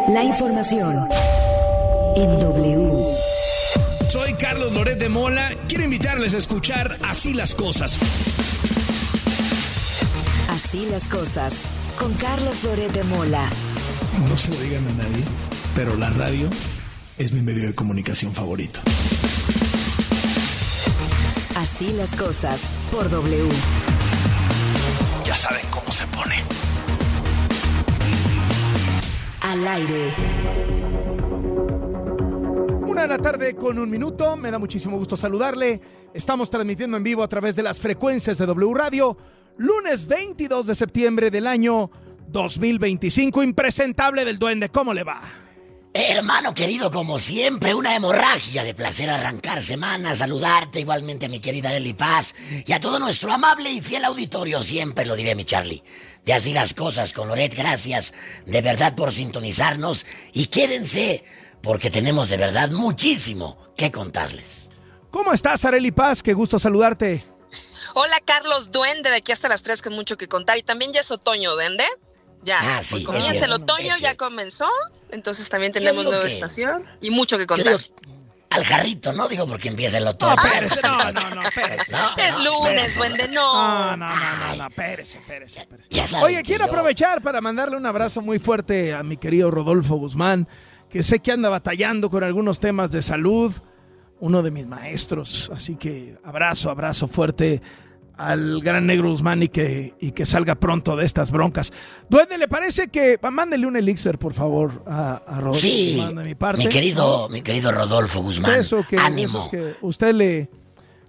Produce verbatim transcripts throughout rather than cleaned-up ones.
La información en W. Soy Carlos Loret de Mola. Quiero invitarles a escuchar Así las Cosas. Así las cosas, con Carlos Loret de Mola. No se lo digan a nadie, pero la radio es mi medio de comunicación favorito. Así las cosas, por W. Ya saben cómo se pone. Al aire. Una de la tarde con un minuto. Me da muchísimo gusto saludarle. Estamos transmitiendo en vivo a través de las frecuencias de W Radio. Lunes veintidós de septiembre del año dos mil veinticinco. Impresentable del Duende. ¿Cómo le va? Hermano querido, como siempre, una hemorragia de placer arrancar semana, saludarte igualmente a mi querida Lely Paz y a todo nuestro amable y fiel auditorio, siempre lo diré, mi Charlie. De Así las Cosas con Loret, gracias de verdad por sintonizarnos y quédense porque tenemos de verdad muchísimo que contarles. ¿Cómo estás, Arely Paz? Qué gusto saludarte. Hola, Carlos Duende, de aquí hasta las tres con mucho que contar y también ya es otoño, ¿Duende? Ya, ah, sí, pues comienza el otoño, ya comenzó, entonces también tenemos nueva que, estación y mucho que contar. Digo, al jarrito, ¿no? Digo, porque empieza el otoño. No, espérese, no, no, no, espérese. No, es no, lunes, espérese. Duende, no. No, no, no, no, no, espérese, espérese, espérese. Oye, quiero yo... aprovechar para mandarle un abrazo muy fuerte a mi querido Rodolfo Guzmán, que sé que anda batallando con algunos temas de salud, uno de mis maestros, así que abrazo, abrazo fuerte al gran Negro Guzmán y que, y que salga pronto de estas broncas. Duende, ¿le parece que mándele un elixir, por favor, a, a Rodolfo sí, Guzmán de mi parte? Mi querido, mi querido Rodolfo Guzmán, eso que, ánimo. Eso que usted le Es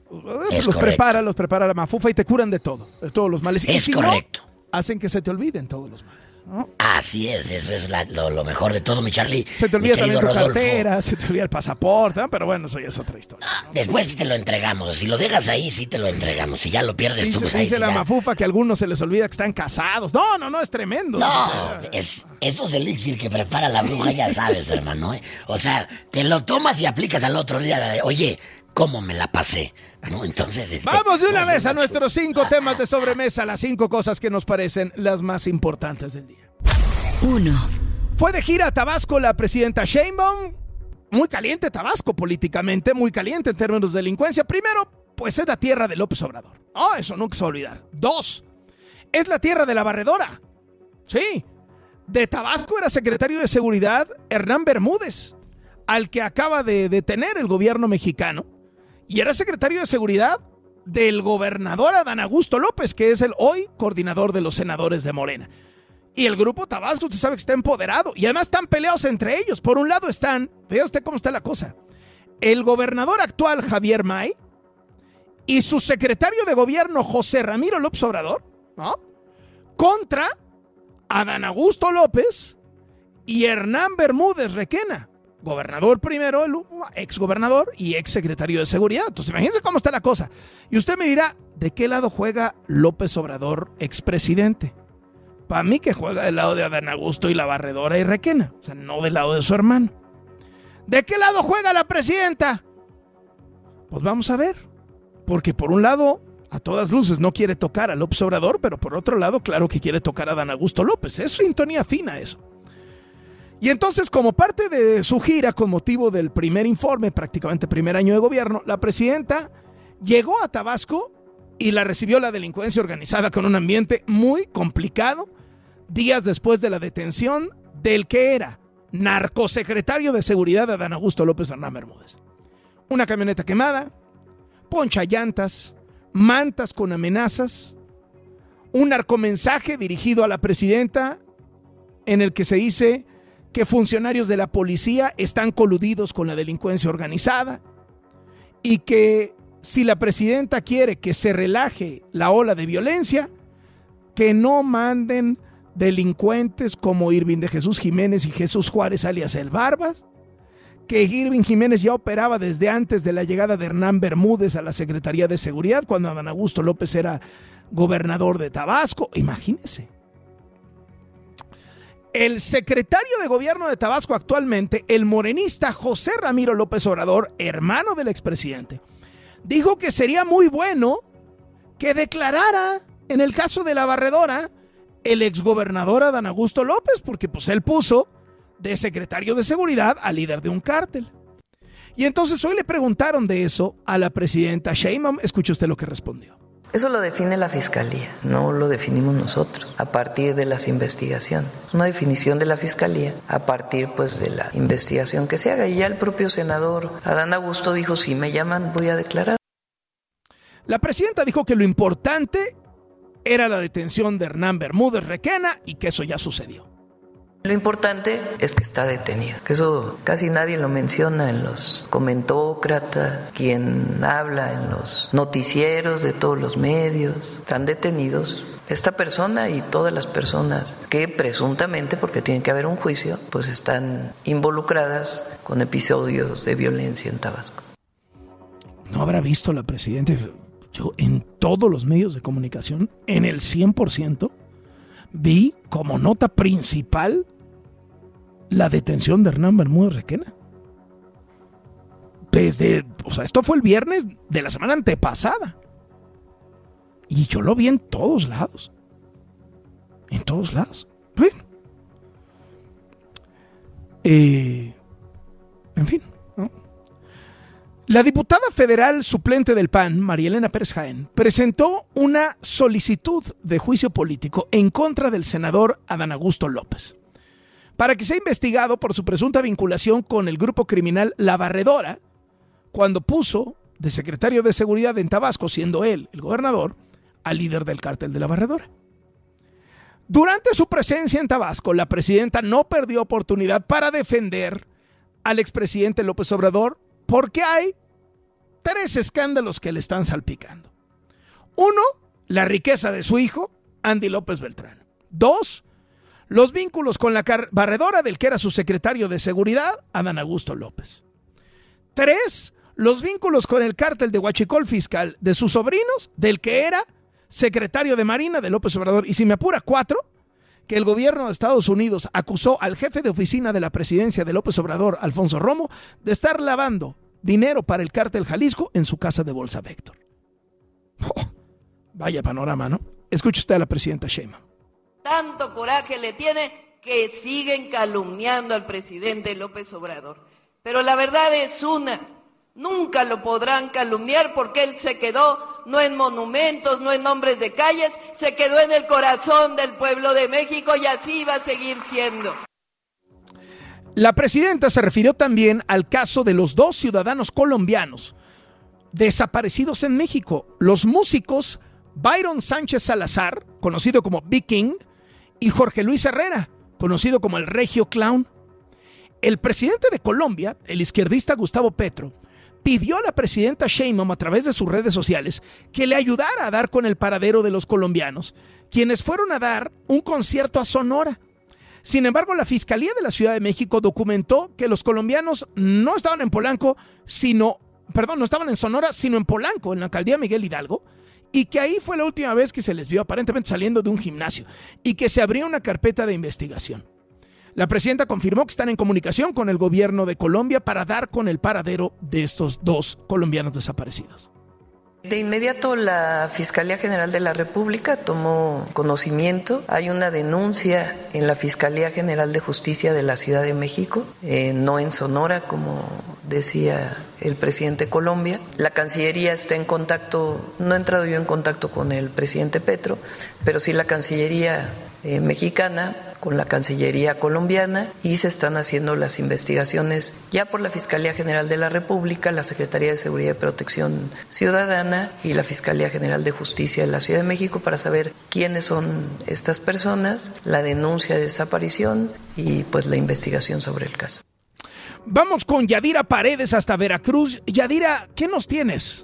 los correcto. prepara, los prepara la mafufa y te curan de todo, de todos los males. Es y si correcto. No, hacen que se te olviden todos los males, ¿no? Así es, eso es la, lo, lo mejor de todo, mi Charlie. Se te olvida mi también tu Rodolfo. cartera, se te olvida el pasaporte, ¿no? Pero bueno, eso ya es otra historia, ¿no? Después sí te lo entregamos, si lo dejas ahí, sí te lo entregamos. Si ya lo pierdes dice, tú, pues ahí dice sí la ya. mafufa que a algunos se les olvida que están casados. No, no, no, es tremendo. No, o sea, es, esos elixir que prepara la bruja, ya sabes, hermano, ¿eh? O sea, te lo tomas y aplicas al otro día, de, oye, ¿cómo me la pasé? ¿No? Entonces, este, vamos de una no, vez a no, nuestros cinco temas de sobremesa, las cinco cosas que nos parecen las más importantes del día. Uno. Fue de gira a Tabasco la presidenta Sheinbaum. Muy caliente Tabasco políticamente, muy caliente en términos de delincuencia. Primero, pues es la tierra de López Obrador. Oh, eso nunca se va a olvidar. Dos, es la tierra de la barredora. Sí, de Tabasco era secretario de Seguridad Hernán Bermúdez, al que acaba de detener el gobierno mexicano. Y era secretario de Seguridad del gobernador Adán Augusto López, que es el hoy coordinador de los senadores de Morena. Y el grupo Tabasco, usted sabe que está empoderado. Y además están peleados entre ellos. Por un lado están, vea usted cómo está la cosa, el gobernador actual Javier May y su secretario de gobierno José Ramiro López Obrador, ¿no? Contra Adán Augusto López y Hernán Bermúdez Requena, gobernador primero, el ex gobernador y ex secretario de Seguridad. Entonces imagínense cómo está la cosa. Y usted me dirá, ¿de qué lado juega López Obrador, expresidente? Para mí que juega del lado de Adán Augusto y la barredora y Requena, o sea, no del lado de su hermano. ¿De qué lado juega la presidenta? Pues vamos a ver, porque por un lado, a todas luces no quiere tocar a López Obrador, pero por otro lado, claro que quiere tocar a Adán Augusto López, es sintonía fina eso. Y entonces, como parte de su gira con motivo del primer informe, prácticamente primer año de gobierno, la presidenta llegó a Tabasco y la recibió la delincuencia organizada con un ambiente muy complicado, días después de la detención del que era narcosecretario de Seguridad de Adán Augusto López Hernán Bermúdez. Una camioneta quemada, ponchallantas, mantas con amenazas, un narcomensaje dirigido a la presidenta en el que se dice que funcionarios de la policía están coludidos con la delincuencia organizada y que si la presidenta quiere que se relaje la ola de violencia, que no manden delincuentes como Irving de Jesús Jiménez y Jesús Juárez alias El Barbas, que Irving Jiménez ya operaba desde antes de la llegada de Hernán Bermúdez a la Secretaría de Seguridad, cuando Adán Augusto López era gobernador de Tabasco. Imagínense. El secretario de gobierno de Tabasco actualmente, el morenista José Ramiro López Obrador, hermano del expresidente, dijo que sería muy bueno que declarara, en el caso de la barredora, el exgobernador Adán Augusto López, porque pues él puso de secretario de seguridad al líder de un cártel. Y entonces hoy le preguntaron de eso a la presidenta Sheinbaum. Escuche usted lo que respondió. Eso lo define la Fiscalía, no lo definimos nosotros, a partir de las investigaciones. Una definición de la Fiscalía a partir pues de la investigación que se haga. Y ya el propio senador Adán Augusto dijo, si me llaman voy a declarar. La presidenta dijo que lo importante era la detención de Hernán Bermúdez Requena y que eso ya sucedió. Lo importante es que está detenido, que eso casi nadie lo menciona en los comentócratas, quien habla en los noticieros de todos los medios. Están detenidos esta persona y todas las personas que presuntamente, porque tiene que haber un juicio, pues están involucradas con episodios de violencia en Tabasco. ¿No habrá visto la presidenta? Yo en todos los medios de comunicación, en el cien por ciento, vi como nota principal la detención de Hernán Bermúdez Requena. Desde, o sea, esto fue el viernes de la semana antepasada. Y yo lo vi en todos lados. En todos lados. Bueno. Eh, en fin, ¿no? La diputada federal suplente del P A N, María Elena Pérez Jaén, presentó una solicitud de juicio político en contra del senador Adán Augusto López para que sea investigado por su presunta vinculación con el grupo criminal La Barredora cuando puso de secretario de seguridad en Tabasco, siendo él el gobernador, al líder del cártel de La Barredora. Durante su presencia en Tabasco, la presidenta no perdió oportunidad para defender al expresidente López Obrador porque hay tres escándalos que le están salpicando. Uno, la riqueza de su hijo, Andy López Beltrán. Dos, los vínculos con la barredora del que era su secretario de seguridad, Adán Augusto López. Tres, los vínculos con el cártel de Huachicol Fiscal de sus sobrinos, del que era secretario de Marina de López Obrador. Y si me apura, cuatro, que el gobierno de Estados Unidos acusó al jefe de oficina de la presidencia de López Obrador, Alfonso Romo, de estar lavando dinero para el cártel Jalisco en su casa de Bolsa Véctor. Oh, vaya panorama, ¿no? Escuche usted a la presidenta Sheinbaum. Tanto coraje le tiene que siguen calumniando al presidente López Obrador. Pero la verdad es una, nunca lo podrán calumniar porque él se quedó no en monumentos, no en nombres de calles, se quedó en el corazón del pueblo de México y así va a seguir siendo. La presidenta se refirió también al caso de los dos ciudadanos colombianos desaparecidos en México, los músicos Byron Sánchez Salazar, conocido como Big King, y Jorge Luis Herrera, conocido como el Regio Clown. El presidente de Colombia, el izquierdista Gustavo Petro, pidió a la presidenta Sheinbaum a través de sus redes sociales que le ayudara a dar con el paradero de los colombianos, quienes fueron a dar un concierto a Sonora. Sin embargo, la Fiscalía de la Ciudad de México documentó que los colombianos no estaban en Polanco, sino, perdón, no estaban en Sonora, sino en Polanco, en la alcaldía Miguel Hidalgo, y que ahí fue la última vez que se les vio aparentemente saliendo de un gimnasio y que se abrió una carpeta de investigación. La presidenta confirmó que están en comunicación con el gobierno de Colombia para dar con el paradero de estos dos colombianos desaparecidos. De inmediato la Fiscalía General de la República tomó conocimiento. Hay una denuncia en la Fiscalía General de Justicia de la Ciudad de México, eh, no en Sonora, como decía el presidente de Colombia. La Cancillería está en contacto, no he entrado yo en contacto con el presidente Petro, pero sí la Cancillería eh, mexicana con la Cancillería colombiana y se están haciendo las investigaciones ya por la Fiscalía General de la República, la Secretaría de Seguridad y Protección Ciudadana y la Fiscalía General de Justicia de la Ciudad de México para saber quiénes son estas personas, la denuncia de desaparición y pues la investigación sobre el caso. Vamos con Yadira Paredes hasta Veracruz. Yadira, ¿qué nos tienes?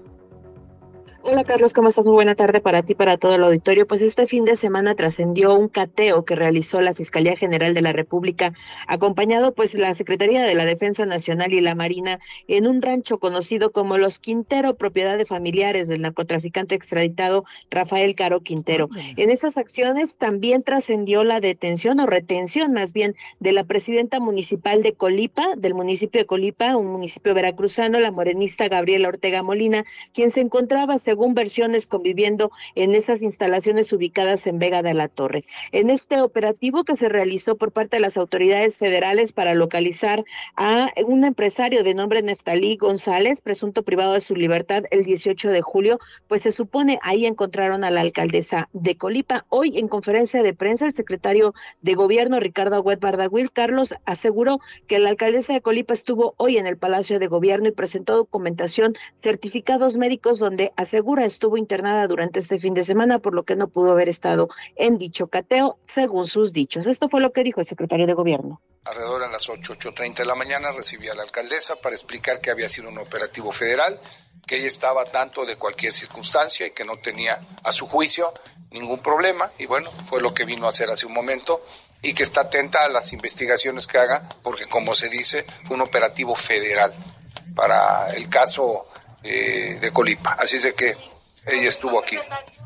Hola Carlos, ¿cómo estás? Muy buena tarde para ti, para todo el auditorio. Pues este fin de semana trascendió un cateo que realizó la Fiscalía General de la República, acompañado pues la Secretaría de la Defensa Nacional y la Marina, en un rancho conocido como Los Quintero, propiedad de familiares del narcotraficante extraditado Rafael Caro Quintero. En esas acciones también trascendió la detención o retención más bien de la presidenta municipal de Colipa, del municipio de Colipa, un municipio veracruzano, la morenista Gabriela Ortega Molina, quien se encontraba según según versiones, conviviendo en esas instalaciones ubicadas en Vega de la Torre. En este operativo que se realizó por parte de las autoridades federales para localizar a un empresario de nombre Neftalí González, presunto privado de su libertad el dieciocho de julio, pues se supone ahí encontraron a la alcaldesa de Colipa. Hoy en conferencia de prensa el secretario de Gobierno Ricardo Agüed Bardagüil, Carlos, aseguró que la alcaldesa de Colipa estuvo hoy en el Palacio de Gobierno y presentó documentación, certificados médicos donde asegura estuvo internada durante este fin de semana, por lo que no pudo haber estado en dicho cateo, según sus dichos. Esto fue lo que dijo el secretario de Gobierno. Alrededor de las ocho, ocho treinta de la mañana recibí a la alcaldesa para explicar que había sido un operativo federal, que ella estaba al tanto de cualquier circunstancia y que no tenía, a su juicio, ningún problema. Y bueno, fue lo que vino a hacer hace un momento y que está atenta a las investigaciones que haga, porque como se dice, fue un operativo federal para el caso eh, de Colipa. Así es de que ella estuvo aquí.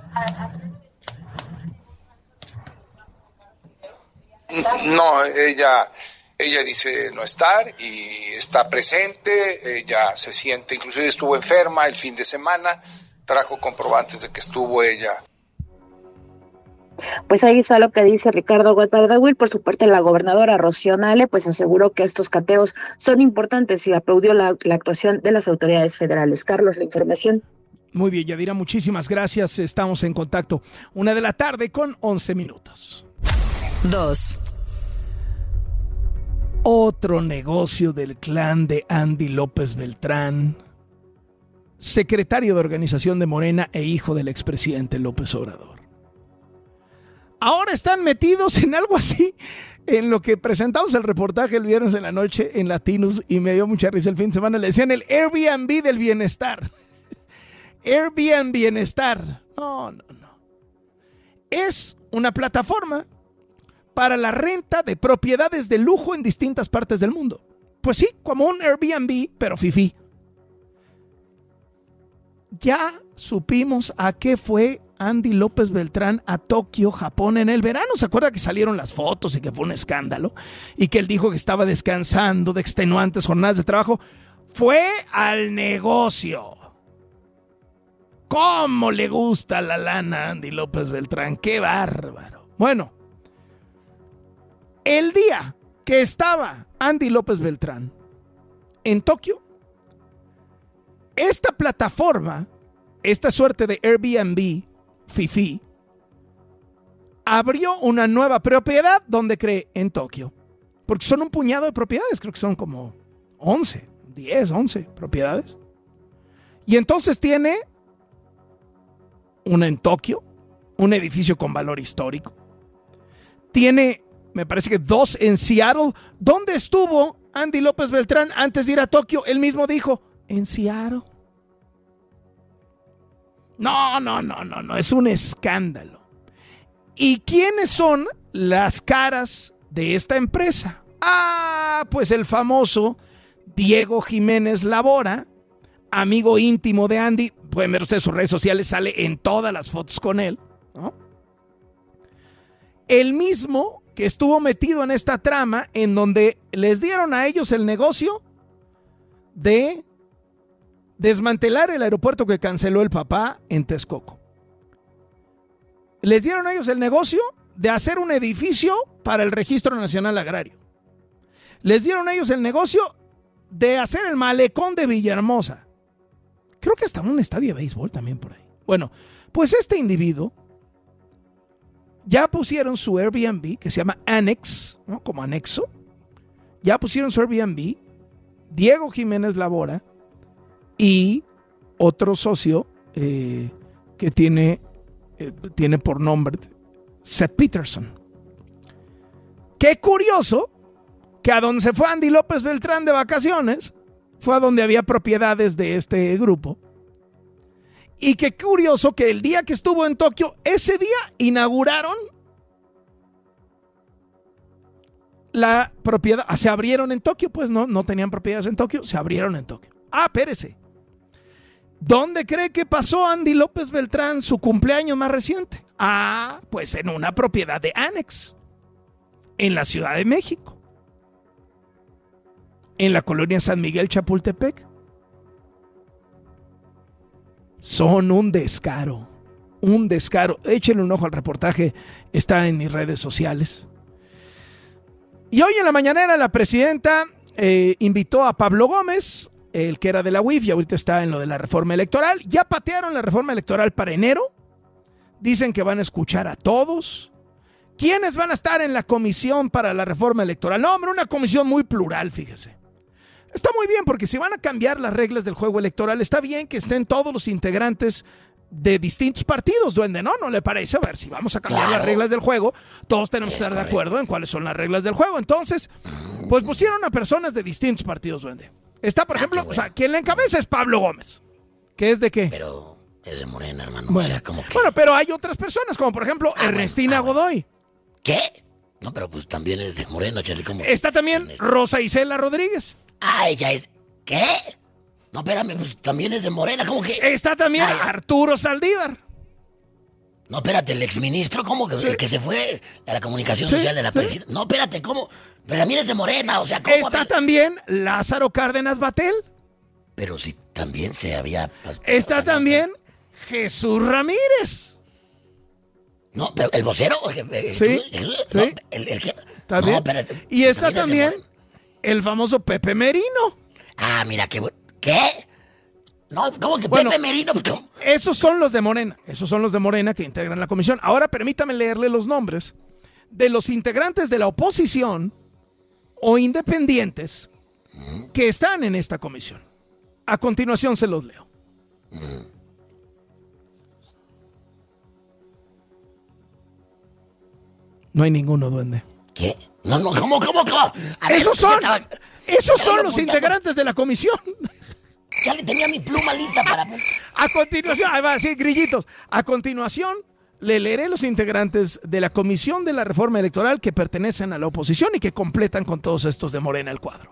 No, ella, ella dice no estar y está presente, ella se siente, inclusive estuvo enferma el fin de semana, trajo comprobantes de que estuvo ella. Pues ahí está lo que dice Ricardo Agüed Bardagüil. Por su parte, la gobernadora Rocío Nale pues aseguró que estos cateos son importantes y aplaudió la, la actuación de las autoridades federales. Carlos, la información. Muy bien, Yadira, muchísimas gracias. Estamos en contacto. Una de la tarde con once minutos. Dos. Otro negocio del clan de Andy López Beltrán, secretario de organización de Morena e hijo del expresidente López Obrador. Ahora están metidos en algo así, en lo que presentamos el reportaje el viernes en la noche en Latinos y me dio mucha risa el fin de semana. Le decían el Airbnb del bienestar. Airbnb bienestar. No, no, no. Es una plataforma para la renta de propiedades de lujo en distintas partes del mundo. Pues sí, como un Airbnb, pero fifí. Ya supimos a qué fue Andy López Beltrán a Tokio, Japón, en el verano. ¿Se acuerda que salieron las fotos y que fue un escándalo? Y que él dijo que estaba descansando de extenuantes jornadas de trabajo. Fue al negocio. ¿Cómo le gusta la lana a Andy López Beltrán? ¡Qué bárbaro! Bueno, el día que estaba Andy López Beltrán en Tokio, esta plataforma, esta suerte de Airbnb, fifí, abrió una nueva propiedad donde cree en Tokio. Porque son un puñado de propiedades, creo que son como once, diez, once propiedades. Y entonces tiene una en Tokio, un edificio con valor histórico. Tiene, me parece que dos en Seattle. ¿Dónde estuvo Andy López Beltrán antes de ir a Tokio? Él mismo dijo, en Seattle. No, no, no, no, no, es un escándalo. ¿Y quiénes son las caras de esta empresa? Ah, pues el famoso Diego Jiménez Labora, amigo íntimo de Andy. Pueden ver ustedes sus redes sociales, sale en todas las fotos con él, ¿no? El mismo que estuvo metido en esta trama en donde les dieron a ellos el negocio de desmantelar el aeropuerto que canceló el papá en Texcoco. Les dieron a ellos el negocio de hacer un edificio para el Registro Nacional Agrario. Les dieron a ellos el negocio de hacer el malecón de Villahermosa. Creo que hasta un estadio de béisbol también por ahí. Bueno, pues este individuo ya pusieron su Airbnb, que se llama Annex, ¿no? Como anexo. Ya pusieron su Airbnb, Diego Jiménez Labora y otro socio eh, que tiene, eh, tiene por nombre Seth Peterson. Qué curioso que a donde se fue Andy López Beltrán de vacaciones fue a donde había propiedades de este grupo. Y qué curioso que el día que estuvo en Tokio, ese día inauguraron la propiedad. Ah, se abrieron en Tokio, pues no, no tenían propiedades en Tokio, se abrieron en Tokio. Ah, espérese. ¿Dónde cree que pasó Andy López Beltrán su cumpleaños más reciente? Ah, pues en una propiedad de Annex, en la Ciudad de México, en la colonia San Miguel Chapultepec. Son un descaro, un descaro. Échenle un ojo al reportaje, está en mis redes sociales. Y hoy en la mañanera la presidenta eh, invitó a Pablo Gómez, el que era de la U I F y ahorita está en lo de la reforma electoral. Ya patearon la reforma electoral para enero. Dicen que van a escuchar a todos. ¿Quiénes van a estar en la comisión para la reforma electoral? No, hombre, una comisión muy plural, fíjese. Está muy bien, porque si van a cambiar las reglas del juego electoral, está bien que estén todos los integrantes de distintos partidos, duende, ¿no? ¿No le parece? A ver, si vamos a cambiar claro. las reglas del juego, todos tenemos que estar de acuerdo en cuáles son las reglas del juego. Entonces, pues pusieron a personas de distintos partidos, duende. Está, por ejemplo, bueno. o sea, quien le encabeza es Pablo Gómez. ¿Qué es de qué? Pero es de Morena, hermano. Bueno, o sea, como que... bueno pero hay otras personas, como por ejemplo ah, Ernestina bueno, ah, Godoy. ¿Qué? No, pero pues también es de Morena, Charlie. ¿Cómo? Está también Ernestina. Rosa Isela Rodríguez. Ah, ella es... ¿Qué? No, espérame, pues también es de Morena, ¿cómo que? Está también Ay. Arturo Saldívar. No, espérate, el exministro, ¿cómo que sí. el que se fue a la comunicación sí, social de la sí. presidenta? No, espérate, ¿cómo? Pero también es de Morena, o sea, ¿cómo? Está también Lázaro Cárdenas Batel. Pero si también se había... Está o sea, también no, Jesús Ramírez. No, pero el vocero. Sí, no, sí. El, el, el, ¿Está bien? No, espérate, y está también, también el famoso Pepe Merino. Ah, mira, qué... ¿Qué? No, ¿cómo que bueno, Pepe Merino? ¿Cómo? Esos son los de Morena, esos son los de Morena que integran la comisión. Ahora permítame leerle los nombres de los integrantes de la oposición o independientes mm. que están en esta comisión. A continuación se los leo. Mm. No hay ninguno, duende. ¿Qué? No, no, ¿cómo, cómo, cómo? A ver, esos son, estaba... esos son los integrantes de la comisión. Charlie, tenía mi pluma lista para... A continuación, ahí va, sí, grillitos. A continuación, le leeré los integrantes de la Comisión de la Reforma Electoral que pertenecen a la oposición y que completan con todos estos de Morena el cuadro.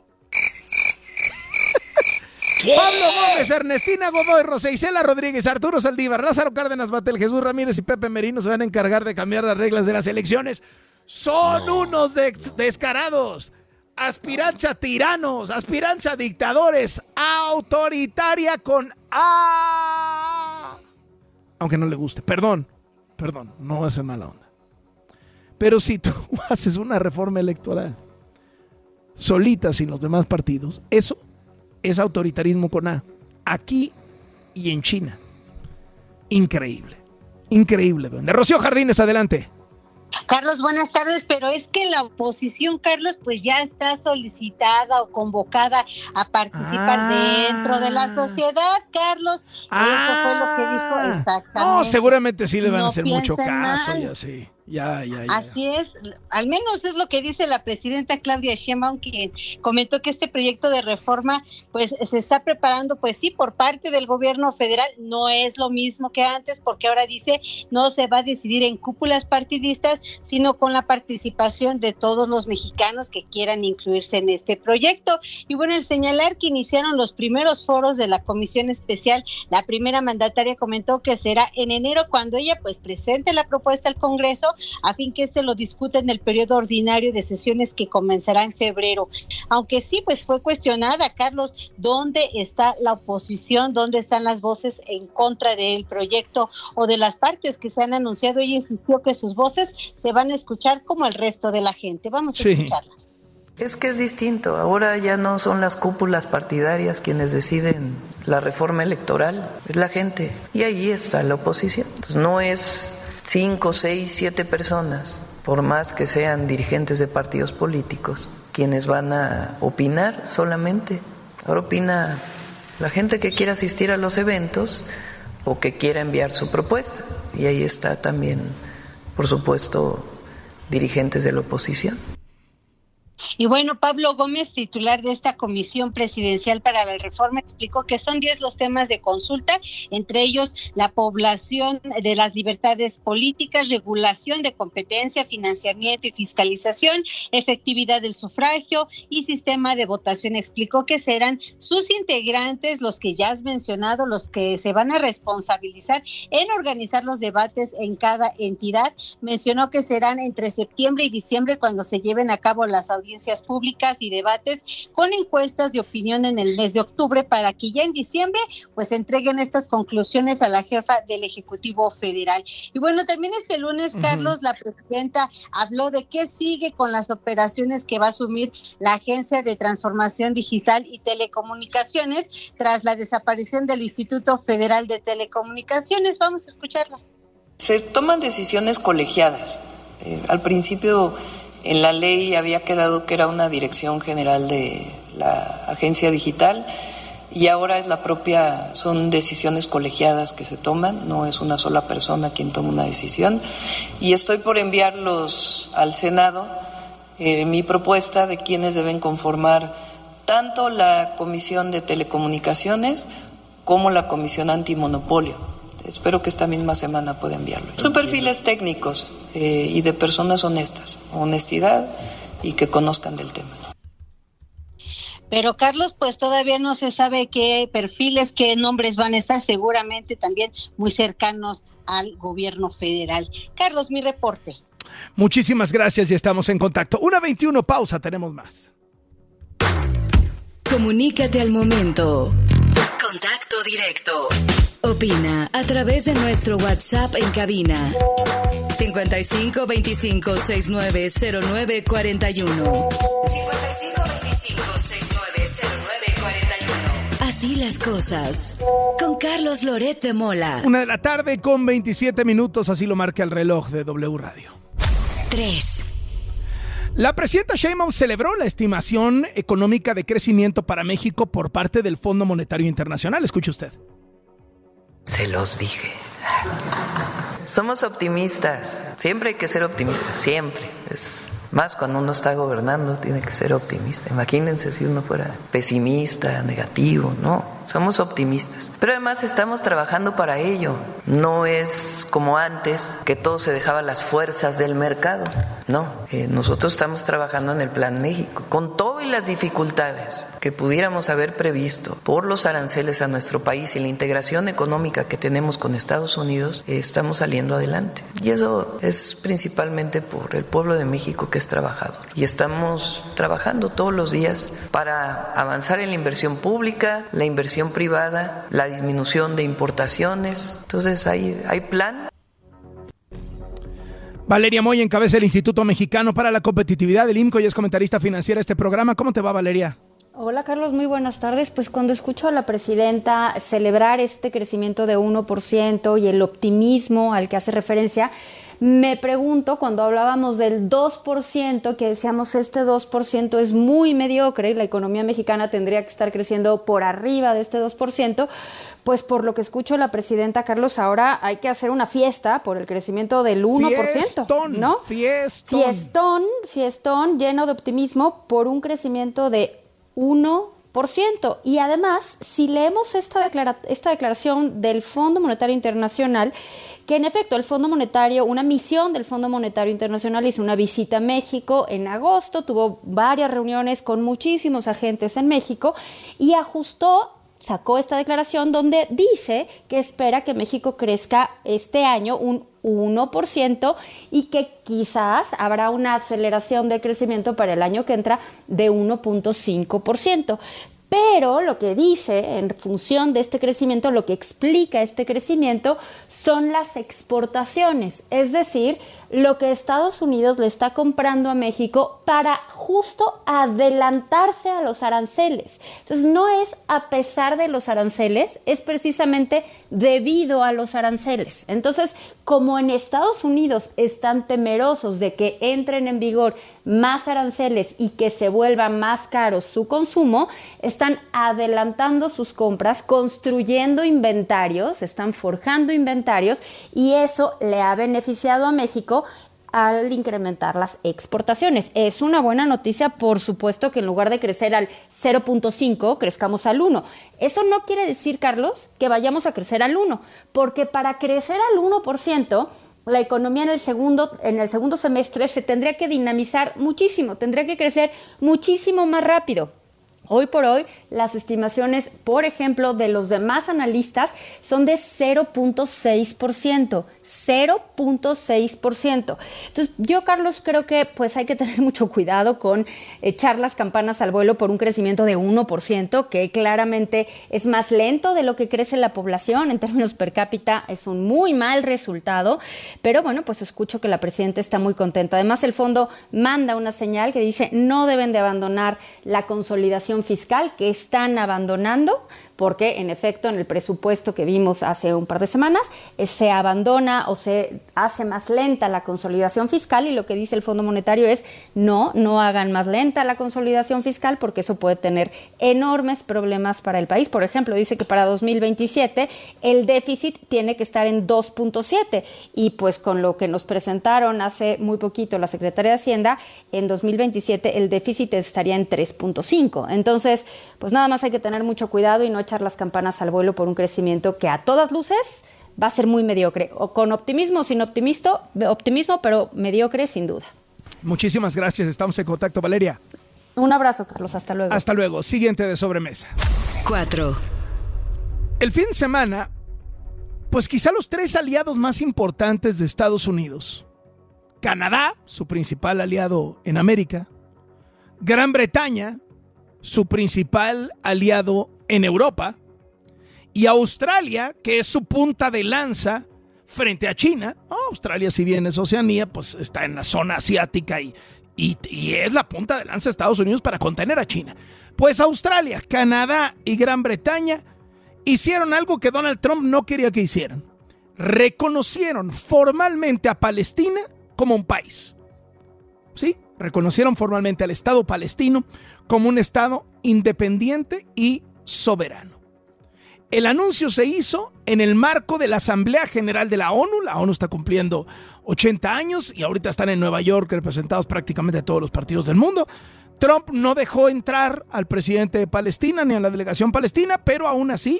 ¿Qué? Pablo Gómez, Ernestina Godoy, Rosa Isela Rodríguez, Arturo Saldívar, Lázaro Cárdenas Batel, Jesús Ramírez y Pepe Merino se van a encargar de cambiar las reglas de las elecciones. Son no. unos de- descarados. Aspiranza tiranos, aspiranza dictadores, autoritaria con A. Aunque no le guste, perdón, perdón, no hace mala onda. Pero si tú haces una reforma electoral solita sin los demás partidos, eso es autoritarismo con A. Aquí y en China. Increíble, increíble. Donde Rocío Jardines, adelante. Carlos, buenas tardes, pero es que la oposición, Carlos, pues ya está solicitada o convocada a participar ah. dentro de la sociedad, Carlos. Ah. Eso fue lo que dijo exactamente. No, seguramente sí le van no a hacer mucho caso mal. y así. Ya, ya, ya. Así es, al menos es lo que dice la presidenta Claudia Sheinbaum, quien comentó que este proyecto de reforma pues se está preparando, pues sí, por parte del gobierno federal. No es lo mismo que antes, porque ahora dice no se va a decidir en cúpulas partidistas, sino con la participación de todos los mexicanos que quieran incluirse en este proyecto. Y bueno, el señalar que iniciaron los primeros foros de la comisión especial, la primera mandataria comentó que será en enero cuando ella pues presente la propuesta al Congreso, a fin que este lo discute en el periodo ordinario de sesiones que comenzará en febrero. Aunque sí, pues fue cuestionada, Carlos, ¿dónde está la oposición? ¿Dónde están las voces en contra del proyecto o de las partes que se han anunciado? Ella insistió que sus voces se van a escuchar como el resto de la gente. Vamos a sí. escucharla. Es que es distinto, ahora ya no son las cúpulas partidarias quienes deciden la reforma electoral, es la gente, y ahí está la oposición. Entonces, no es cinco, seis, siete personas, por más que sean dirigentes de partidos políticos, quienes van a opinar solamente. Ahora opina la gente que quiera asistir a los eventos o que quiera enviar su propuesta, y ahí está también, por supuesto, dirigentes de la oposición. Y bueno, Pablo Gómez, titular de esta Comisión Presidencial para la Reforma, explicó que son diez los temas de consulta, entre ellos la población de las libertades políticas, regulación de competencia, financiamiento y fiscalización, efectividad del sufragio y sistema de votación. Explicó que serán sus integrantes, los que ya has mencionado, los que se van a responsabilizar en organizar los debates en cada entidad. Mencionó que serán entre septiembre y diciembre cuando se lleven a cabo las audiencias audiencias públicas y debates con encuestas de opinión en el mes de octubre para que ya en diciembre pues entreguen estas conclusiones a la jefa del Ejecutivo Federal. Y bueno, también este lunes, uh-huh. Carlos, la presidenta habló de qué sigue con las operaciones que va a asumir la Agencia de Transformación Digital y Telecomunicaciones tras la desaparición del Instituto Federal de Telecomunicaciones. Vamos a escucharla. Se toman decisiones colegiadas. Eh, al principio en la ley había quedado que era una dirección general de la Agencia Digital y ahora es la propia, son decisiones colegiadas que se toman, no es una sola persona quien toma una decisión. Y estoy por enviarlos al Senado eh, mi propuesta de quienes deben conformar tanto la Comisión de Telecomunicaciones como la Comisión Antimonopolio. Espero que esta misma semana pueda enviarlo. Son perfiles técnicos eh, y de personas honestas, honestidad y que conozcan del tema. Pero Carlos, pues todavía no se sabe qué perfiles, qué nombres van a estar, seguramente también muy cercanos al gobierno federal. Carlos, mi reporte. Muchísimas gracias y estamos en contacto. una veintiuno, pausa, tenemos más. Comunícate al momento. Contacto directo. Opina a través de nuestro WhatsApp en cabina cincuenta y cinco veinticinco sesenta y nueve cero nueve cuarenta y uno. cincuenta y cinco veinticinco sesenta y nueve cero nueve cuarenta y uno. Así las cosas. Con Carlos Loret de Mola. Una de la tarde con veintisiete minutos, así lo marca el reloj de W Radio. tres. La presidenta Sheinbaum celebró la estimación económica de crecimiento para México por parte del Fondo Monetario Internacional. Escuche usted. Se los dije. Somos optimistas. Siempre hay que ser optimistas, siempre. Es más cuando uno está gobernando, tiene que ser optimista. Imagínense si uno fuera pesimista, negativo, no. Somos optimistas. Pero además estamos trabajando para ello. No es como antes, que todo se dejaba a las fuerzas del mercado. No, eh, nosotros estamos trabajando en el Plan México, con todo y las dificultades que pudiéramos haber previsto por los aranceles a nuestro país y la integración económica que tenemos con Estados Unidos, eh, estamos saliendo adelante. Y eso es principalmente por el pueblo de México que es trabajador. Y estamos trabajando todos los días para avanzar en la inversión pública, la inversión privada, la disminución de importaciones. Entonces hay, hay plan. Valeria Moya encabeza el Instituto Mexicano para la Competitividad del I M C O y es comentarista financiera de este programa. ¿Cómo te va, Valeria? Hola, Carlos, muy buenas tardes. Pues cuando escucho a la presidenta celebrar este crecimiento de uno por ciento y el optimismo al que hace referencia, me pregunto, cuando hablábamos del dos por ciento, que decíamos este dos por ciento es muy mediocre, la economía mexicana tendría que estar creciendo por arriba de este dos por ciento, pues por lo que escucho a la presidenta, Carlos, ahora hay que hacer una fiesta por el crecimiento del uno por ciento. Fiestón, ¿no? Fiestón. Fiestón, fiestón, lleno de optimismo por un crecimiento de uno por ciento. Y además, si leemos esta, declara- esta declaración del Fondo Monetario Internacional, que en efecto el Fondo Monetario, una misión del Fondo Monetario Internacional hizo una visita a México en agosto, tuvo varias reuniones con muchísimos agentes en México y ajustó, sacó esta declaración donde dice que espera que México crezca este año un uno por ciento y que quizás habrá una aceleración del crecimiento para el año que entra de uno punto cinco por ciento. Pero lo que dice en función de este crecimiento, lo que explica este crecimiento son las exportaciones, es decir, lo que Estados Unidos le está comprando a México para justo adelantarse a los aranceles. Entonces no es a pesar de los aranceles, es precisamente debido a los aranceles. Entonces, como en Estados Unidos están temerosos de que entren en vigor más aranceles y que se vuelva más caro su consumo, están adelantando sus compras, construyendo inventarios, están forjando inventarios y eso le ha beneficiado a México al incrementar las exportaciones. Es una buena noticia, por supuesto, que en lugar de crecer al cero punto cinco, crezcamos al uno. Eso no quiere decir, Carlos, que vayamos a crecer al uno, porque para crecer al uno por ciento, la economía en el segundo, en el segundo semestre se tendría que dinamizar muchísimo, tendría que crecer muchísimo más rápido. Hoy por hoy, las estimaciones, por ejemplo, de los demás analistas son de cero punto seis por ciento. cero punto seis por ciento. Entonces, yo, Carlos, creo que pues hay que tener mucho cuidado con echar las campanas al vuelo por un crecimiento de uno por ciento, que claramente es más lento de lo que crece la población. En términos per cápita es un muy mal resultado, pero bueno, pues escucho que la presidenta está muy contenta. Además, el fondo manda una señal que dice no deben de abandonar la consolidación fiscal que están abandonando, porque en efecto en el presupuesto que vimos hace un par de semanas eh, se abandona o se hace más lenta la consolidación fiscal, y lo que dice el Fondo Monetario es no, no hagan más lenta la consolidación fiscal porque eso puede tener enormes problemas para el país. Por ejemplo, dice que para dos mil veintisiete el déficit tiene que estar en dos punto siete, y pues con lo que nos presentaron hace muy poquito la Secretaría de Hacienda, en dos mil veintisiete el déficit estaría en tres punto cinco. Entonces, pues nada más hay que tener mucho cuidado y no echar las campanas al vuelo por un crecimiento que a todas luces va a ser muy mediocre, o con optimismo o sin optimismo, optimismo, pero mediocre sin duda. Muchísimas gracias, estamos en contacto, Valeria. Un abrazo, Carlos, hasta luego. Hasta luego, siguiente de sobremesa. Cuatro. El fin de semana, pues quizá los tres aliados más importantes de Estados Unidos, Canadá, su principal aliado en América, Gran Bretaña, su principal aliado en Europa, y Australia, que es su punta de lanza frente a China. Oh, Australia, si bien es Oceanía, pues está en la zona asiática y, y, y es la punta de lanza de Estados Unidos para contener a China. Pues Australia, Canadá y Gran Bretaña hicieron algo que Donald Trump no quería que hicieran. Reconocieron formalmente a Palestina como un país. ¿Sí? Reconocieron formalmente al Estado palestino como un Estado independiente y soberano. El anuncio se hizo en el marco de la Asamblea General de la ONU. La ONU está cumpliendo ochenta años y ahorita están en Nueva York representados prácticamente todos los partidos del mundo. Trump no dejó entrar al presidente de Palestina ni a la delegación palestina, pero aún así,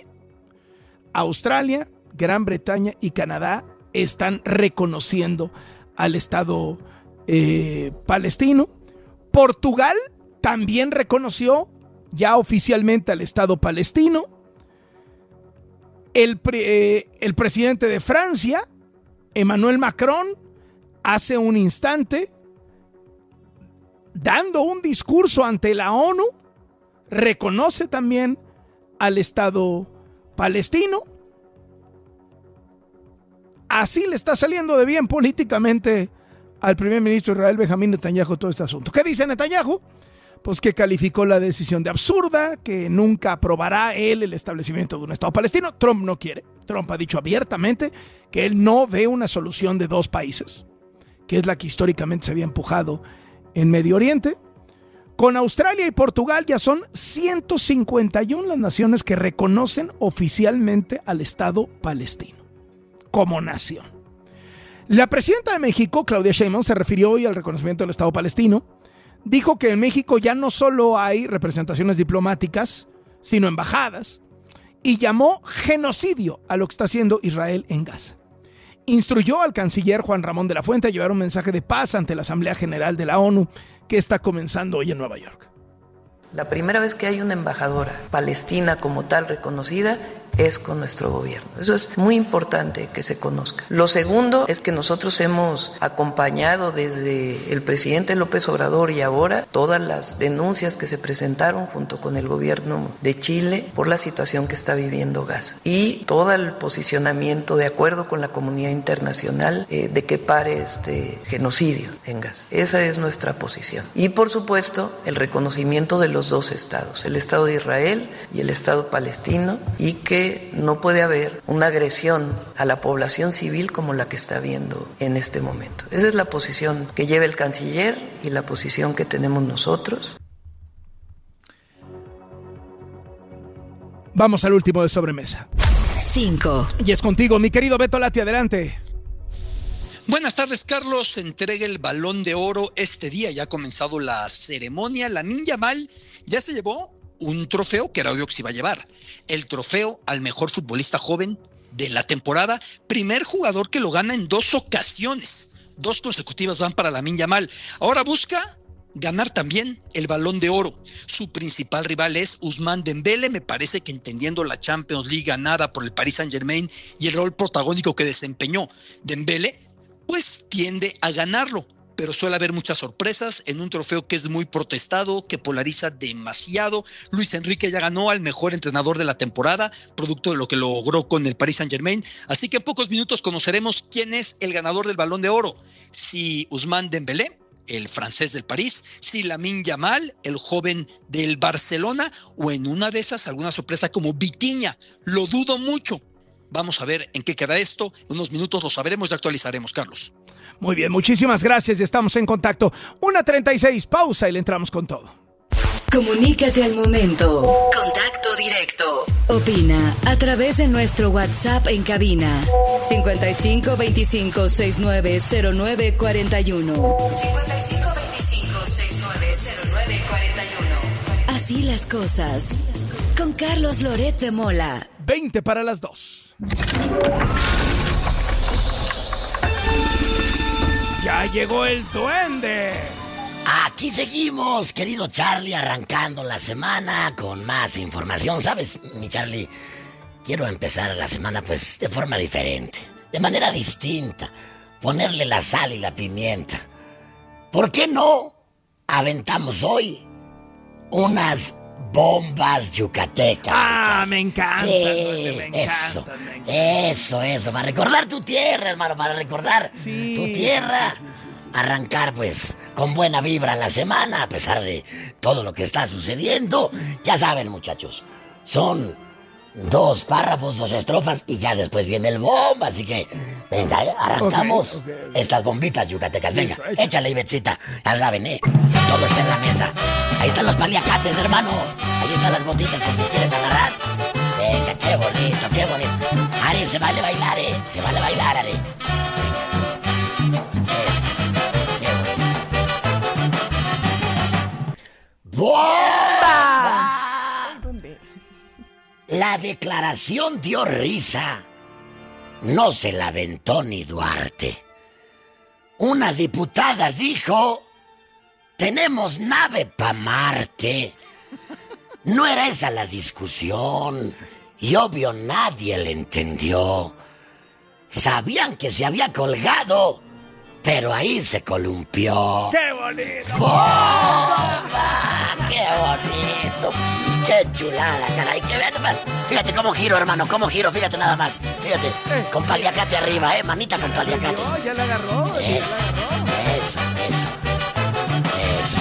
Australia, Gran Bretaña y Canadá están reconociendo al Estado eh, palestino. Portugal también reconoció ya oficialmente al Estado palestino. El, eh, el presidente de Francia, Emmanuel Macron, hace un instante, dando un discurso ante la ONU, reconoce también al Estado palestino. Así le está saliendo de bien políticamente al primer ministro de Israel, Benjamín Netanyahu, todo este asunto. ¿Qué dice Netanyahu? Pues que calificó la decisión de absurda, que nunca aprobará él el establecimiento de un Estado palestino. Trump no quiere. Trump ha dicho abiertamente que él no ve una solución de dos países, que es la que históricamente se había empujado en Medio Oriente. Con Australia y Portugal ya son ciento cincuenta y una las naciones que reconocen oficialmente al Estado palestino como nación. La presidenta de México, Claudia Sheinbaum, se refirió hoy al reconocimiento del Estado palestino. Dijo que en México ya no solo hay representaciones diplomáticas, sino embajadas, y llamó genocidio a lo que está haciendo Israel en Gaza. Instruyó al canciller Juan Ramón de la Fuente a llevar un mensaje de paz ante la Asamblea General de la ONU que está comenzando hoy en Nueva York. La primera vez que hay una embajadora palestina como tal reconocida es con nuestro gobierno. Eso es muy importante que se conozca. Lo segundo es que nosotros hemos acompañado desde el presidente López Obrador y ahora todas las denuncias que se presentaron junto con el gobierno de Chile por la situación que está viviendo Gaza y todo el posicionamiento de acuerdo con la comunidad internacional eh, de que pare este genocidio en Gaza. Esa es nuestra posición. Y por supuesto el reconocimiento de los dos estados, el Estado de Israel y el Estado palestino, y que no puede haber una agresión a la población civil como la que está habiendo en este momento. Esa es la posición que lleva el canciller y la posición que tenemos nosotros. Vamos al último de sobremesa. Cinco. Y es contigo, mi querido Beto Lati, adelante. Buenas tardes, Carlos. Se entrega el Balón de Oro este día. Ya ha comenzado la ceremonia. Lamine Yamal ya se llevó un trofeo que era obvio que se iba a llevar. El trofeo al mejor futbolista joven de la temporada. Primer jugador que lo gana en dos ocasiones. Dos consecutivas van para Lamine Yamal. Ahora busca ganar también el Balón de Oro. Su principal rival es Ousmane Dembélé. Me parece que entendiendo la Champions League ganada por el Paris Saint-Germain y el rol protagónico que desempeñó Dembélé, pues tiende a ganarlo. Pero suele haber muchas sorpresas en un trofeo que es muy protestado, que polariza demasiado. Luis Enrique ya ganó al mejor entrenador de la temporada, producto de lo que logró con el Paris Saint-Germain. Así que en pocos minutos conoceremos quién es el ganador del Balón de Oro. Si Ousmane Dembélé, el francés del París, si Lamine Yamal, el joven del Barcelona, o en una de esas alguna sorpresa como Vitinha. Lo dudo mucho. Vamos a ver en qué queda esto. En unos minutos lo sabremos y actualizaremos, Carlos. Muy bien, muchísimas gracias y estamos en contacto. una treinta y seis, pausa y le entramos con todo. Comunícate al momento. Contacto directo. Opina a través de nuestro WhatsApp en cabina. cincuenta y cinco veinticinco sesenta y nueve cero nueve cuarenta y uno. cincuenta y cinco veinticinco sesenta y nueve cero nueve cuarenta y uno. Así las cosas. Con Carlos Loret de Mola. veinte para las dos. Ya llegó el duende. Aquí seguimos, querido Charlie, arrancando la semana con más información. ¿Sabes, mi Charlie? Quiero empezar la semana pues de forma diferente, de manera distinta, ponerle la sal y la pimienta. ¿Por qué no aventamos hoy unas bombas yucatecas? Ah, me encanta. Sí, duende, me eso, encanta, me encanta. eso, eso, para recordar tu tierra, hermano, para recordar Sí, tu tierra. sí, sí, sí, sí. Arrancar pues con buena vibra en la semana, a pesar de todo lo que está sucediendo. Ya saben, muchachos, son dos párrafos, dos estrofas y ya después viene el bomba. Así que, venga, ¿eh? arrancamos Okay, okay, okay. estas bombitas yucatecas. Venga, Listo, échale. échale, Ivetsita. Ya saben, ¿eh? Todo está en la mesa. Ahí están los paliacates, hermano. Ahí están las botitas por si quieren agarrar. Venga, qué bonito, qué bonito. Are, se vale bailar, ¿eh? Se vale bailar, Are. Venga. Eso. Qué bonito. ¡Bomba! La declaración dio risa. No se la aventó ni Duarte. Una diputada dijo: tenemos nave pa' Marte. No era esa la discusión. Y obvio nadie le entendió. Sabían que se había colgado, pero ahí se columpió. ¡Qué bonito! ¡Bomba! ¡Qué bonito! ¡Qué chulada, caray! Que vean nomás. Fíjate cómo giro, hermano, cómo giro, fíjate nada más. Fíjate, con paliacate arriba, ¿eh? Manita con paliacate. No, ya la agarró, ya Eso, la agarró. eso, eso, eso.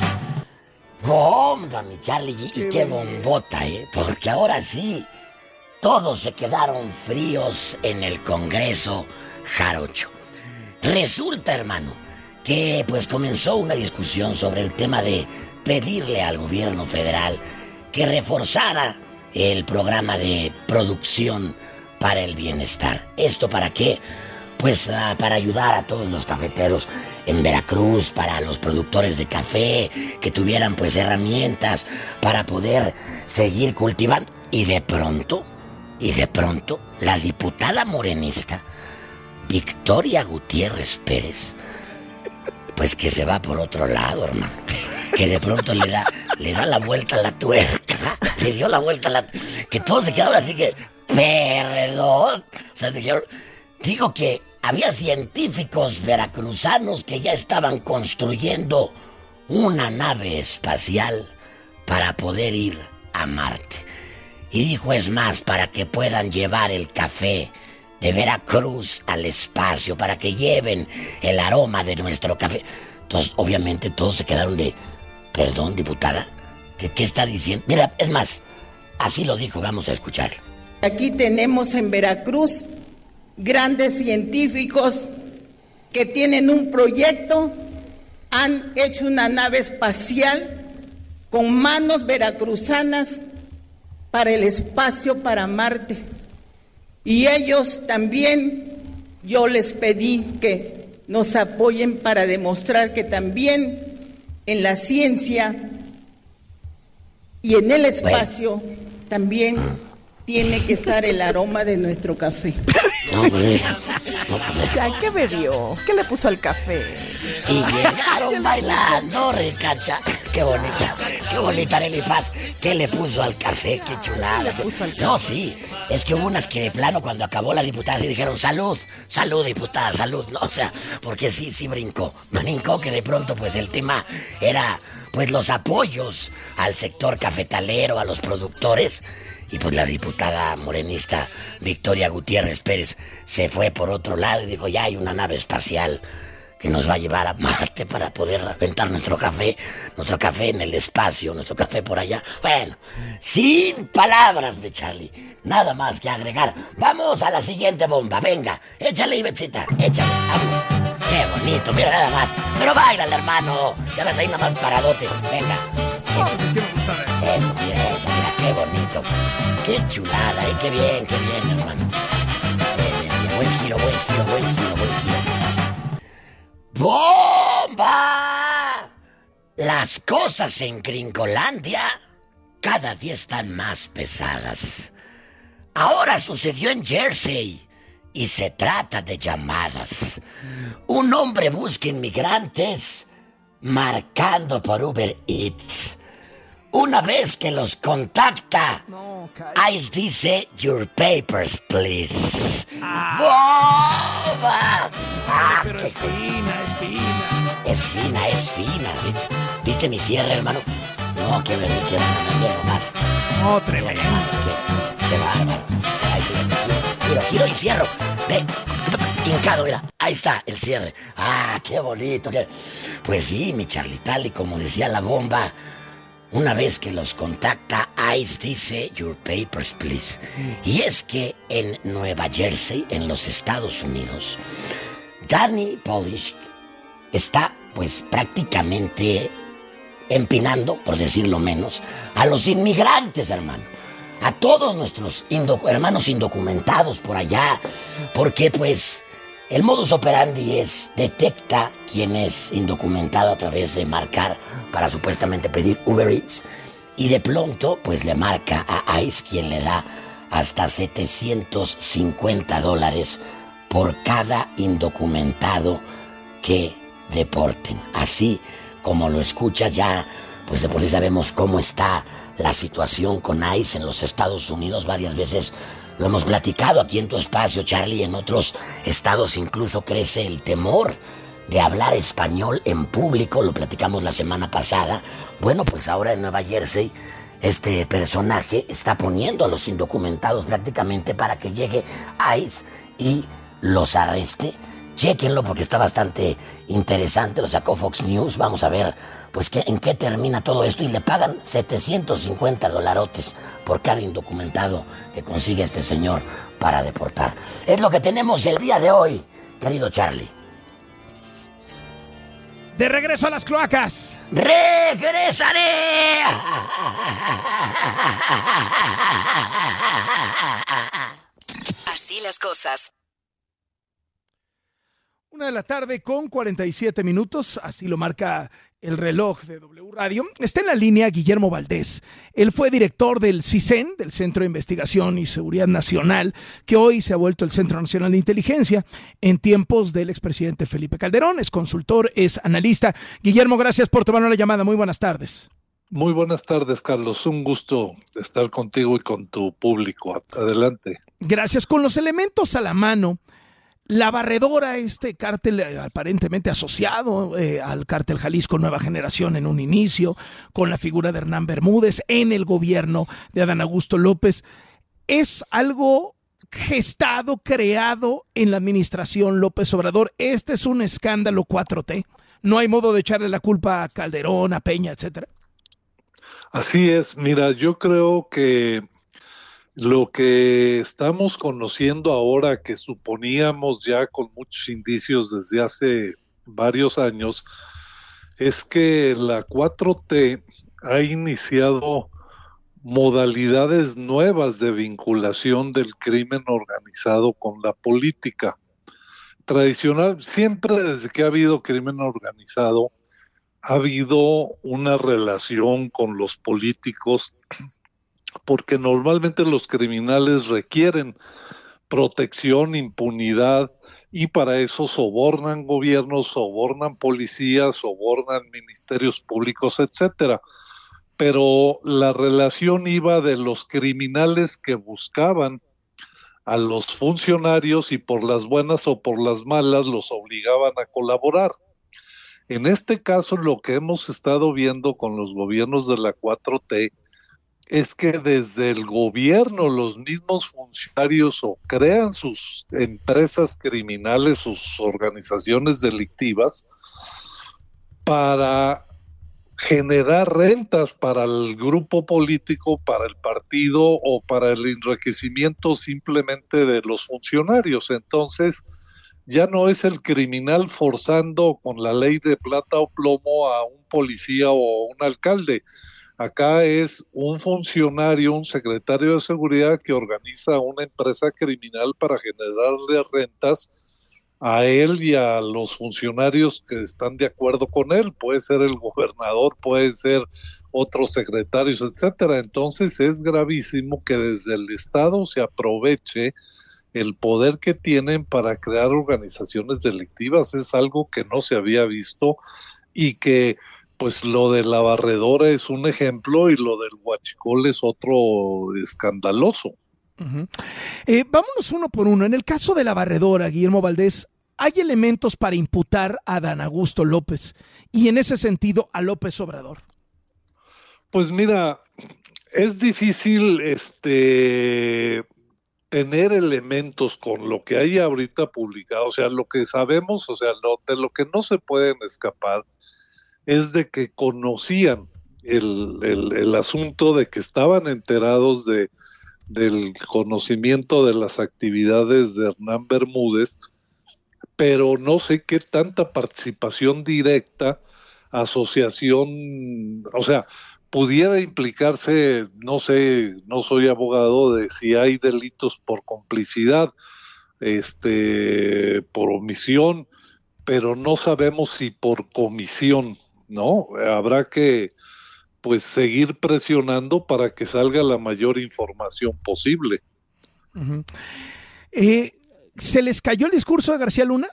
Bomba, mi Charlie, y qué bombota, ¿eh? Porque ahora sí, todos se quedaron fríos en el Congreso Jarocho. Resulta, hermano, que pues comenzó una discusión sobre el tema de pedirle al gobierno federal que reforzara el programa de producción para el bienestar. ¿Esto para qué? Pues uh, para ayudar a todos los cafeteros en Veracruz, para los productores de café, que tuvieran pues herramientas para poder seguir cultivando. Y de pronto, y de pronto, la diputada morenista Victoria Gutiérrez Pérez, pues que se va por otro lado, hermano. Que de pronto le da, le da la vuelta a la tuerca. Le dio la vuelta a la... Que todos se quedaron así que... Perdón. O sea, dijeron... Digo que había científicos veracruzanos que ya estaban construyendo una nave espacial para poder ir a Marte. Y dijo, es más, para que puedan llevar el café de Veracruz al espacio, para que lleven el aroma de nuestro café. Entonces, obviamente, todos se quedaron de... Perdón, diputada, ¿qué, qué está diciendo? Mira, es más, así lo dijo, vamos a escuchar. Aquí tenemos en Veracruz grandes científicos que tienen un proyecto, han hecho una nave espacial con manos veracruzanas para el espacio, para Marte. Y ellos también, yo les pedí que nos apoyen para demostrar que también en la ciencia y en el espacio también tiene que estar el aroma de nuestro café. No, pues, no, pues. ¿Ya qué bebió? ¿Qué le puso al café? Y llegaron bailando, recacha. Qué bonita, qué bonita Arely Paz. ¿Qué le puso al café? Qué chulada. No, sí, es que hubo unas que de plano cuando acabó la diputada se dijeron salud, salud diputada, salud, no, o sea, porque sí, sí brincó, brincó que de pronto pues el tema era pues los apoyos al sector cafetalero, a los productores. Y pues la diputada morenista Victoria Gutiérrez Pérez se fue por otro lado y dijo, ya hay una nave espacial que nos va a llevar a Marte para poder aventar nuestro café, nuestro café en el espacio, nuestro café por allá. Bueno, sin palabras, mi Charlie, nada más que agregar. Vamos a la siguiente bomba, venga, échale, Ibetzita, échale, vamos. Qué bonito, mira nada más. Pero bailale, hermano, ya ves ahí nada más paradote, venga. Eso, eso, mira, eso, mira, qué bonito. Qué chulada, ¿eh? Qué bien, qué bien, hermano. Bien, bien, bien. Buen giro, buen giro, buen giro, buen giro. ¡Bomba! Las cosas en Gringolandia cada día están más pesadas. Ahora sucedió en Jersey y se trata de llamadas. Un hombre busca inmigrantes marcando por Uber Eats. Una vez que los contacta, no, ICE dice, your papers, please. Ah. ¡Bomba! Ah, pero qué es fina, es fina. Es fina, es fina. ¿Viste, ¿Viste mi cierre, hermano? No, qué verdad, qué bárbaro, mira nomás. No, tremendo. Qué, qué bárbaro. Ay, fíjate, giro, giro y cierro. Ve, hincado, mira. Ahí está el cierre. Ah, qué bonito. Qué... Pues sí, mi Charlie, tal y como decía la bomba. Una vez que los contacta, ICE dice, your papers, please. Y es que en Nueva Jersey, en los Estados Unidos, Danny Polish está, pues, prácticamente empinando, por decirlo menos, a los inmigrantes, hermano. A todos nuestros indoc- hermanos indocumentados por allá. Porque, pues, el modus operandi es, detecta quién es indocumentado a través de marcar para supuestamente pedir Uber Eats, y de pronto pues le marca a ICE, quien le da hasta setecientos cincuenta dólares por cada indocumentado que deporten. Así como lo escucha, ya pues de por sí sabemos cómo está la situación con ICE en los Estados Unidos. Varias veces lo hemos platicado aquí en tu espacio, Charlie. En otros estados incluso crece el temor de hablar español en público. Lo platicamos la semana pasada. Bueno, pues ahora en Nueva Jersey este personaje está poniendo a los indocumentados prácticamente para que llegue ICE y los arreste. Chéquenlo porque está bastante interesante. Lo sacó Fox News. Vamos a ver pues que, en qué termina todo esto. Y le pagan setecientos cincuenta dolarotes por cada indocumentado que consigue este señor para deportar. Es lo que tenemos el día de hoy, querido Charlie. De regreso a las cloacas. ¡Regresaré! Así las cosas. Una de la tarde con cuarenta y siete minutos, así lo marca el reloj de W Radio. Está en la línea Guillermo Valdés. Él fue director del CISEN, del Centro de Investigación y Seguridad Nacional, que hoy se ha vuelto el Centro Nacional de Inteligencia en tiempos del expresidente Felipe Calderón. Es consultor, es analista. Guillermo, gracias por tomar la llamada. Muy buenas tardes. Muy buenas tardes, Carlos. Un gusto estar contigo y con tu público. Adelante. Gracias. Con los elementos a la mano, la barredora, este cártel eh, aparentemente asociado eh, al cártel Jalisco Nueva Generación en un inicio, con la figura de Hernán Bermúdez en el gobierno de Adán Augusto López, ¿es algo gestado, creado en la administración López Obrador? Este es un escándalo cuatro T. No hay modo de echarle la culpa a Calderón, a Peña, etcétera. Así es. Mira, yo creo que lo que estamos conociendo ahora, que suponíamos ya con muchos indicios desde hace varios años, es que la cuatro T ha iniciado modalidades nuevas de vinculación del crimen organizado con la política. Tradicional, siempre desde que ha habido crimen organizado, ha habido una relación con los políticos porque normalmente los criminales requieren protección, impunidad, y para eso sobornan gobiernos, sobornan policías, sobornan ministerios públicos, etcétera. Pero la relación iba de los criminales que buscaban a los funcionarios y por las buenas o por las malas los obligaban a colaborar. En este caso, lo que hemos estado viendo con los gobiernos de la cuatro T es que desde el gobierno los mismos funcionarios o crean sus empresas criminales, sus organizaciones delictivas, para generar rentas para el grupo político, para el partido o para el enriquecimiento simplemente de los funcionarios. Entonces, ya no es el criminal forzando con la ley de plata o plomo a un policía o un alcalde. Acá es un funcionario, un secretario de seguridad que organiza una empresa criminal para generarle rentas a él y a los funcionarios que están de acuerdo con él. Puede ser el gobernador, puede ser otros secretarios, etcétera. Entonces es gravísimo que desde el Estado se aproveche el poder que tienen para crear organizaciones delictivas. Es algo que no se había visto y que pues lo de la barredora es un ejemplo y lo del huachicol es otro escandaloso. Uh-huh. Eh, vámonos uno por uno. En el caso de la barredora, Guillermo Valdés, hay elementos para imputar a Dan Augusto López y en ese sentido a López Obrador. Pues mira, es difícil este tener elementos con lo que hay ahorita publicado, o sea, lo que sabemos, o sea, lo, de lo que no se pueden escapar es de que conocían el, el, el asunto, de que estaban enterados de, del conocimiento de las actividades de Hernán Bermúdez, pero no sé qué tanta participación directa, asociación, o sea, pudiera implicarse, no sé, no soy abogado, de si hay delitos por complicidad, este, por omisión, pero no sabemos si por comisión, ¿no? Habrá que, pues, seguir presionando para que salga la mayor información posible. Uh-huh. Eh, ¿Se les cayó el discurso de García Luna?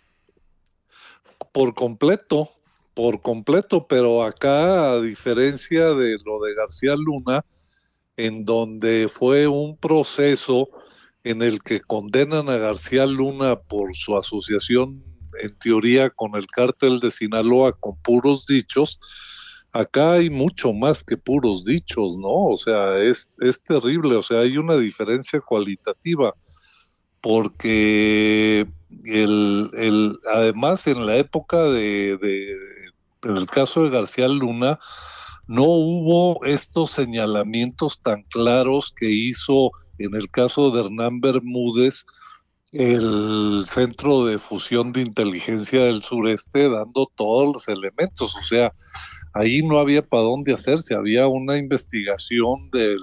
Por completo, por completo, pero acá, a diferencia de lo de García Luna, en donde fue un proceso en el que condenan a García Luna por su asociación, en teoría, con el cártel de Sinaloa, con puros dichos, acá hay mucho más que puros dichos, ¿no? O sea, es, es terrible, o sea, hay una diferencia cualitativa, porque el, el, además en la época de, de, en el caso de García Luna, no hubo estos señalamientos tan claros que hizo en el caso de Hernán Bermúdez, el Centro de Fusión de Inteligencia del Sureste, dando todos los elementos. O sea, ahí no había para dónde hacerse, había una investigación del,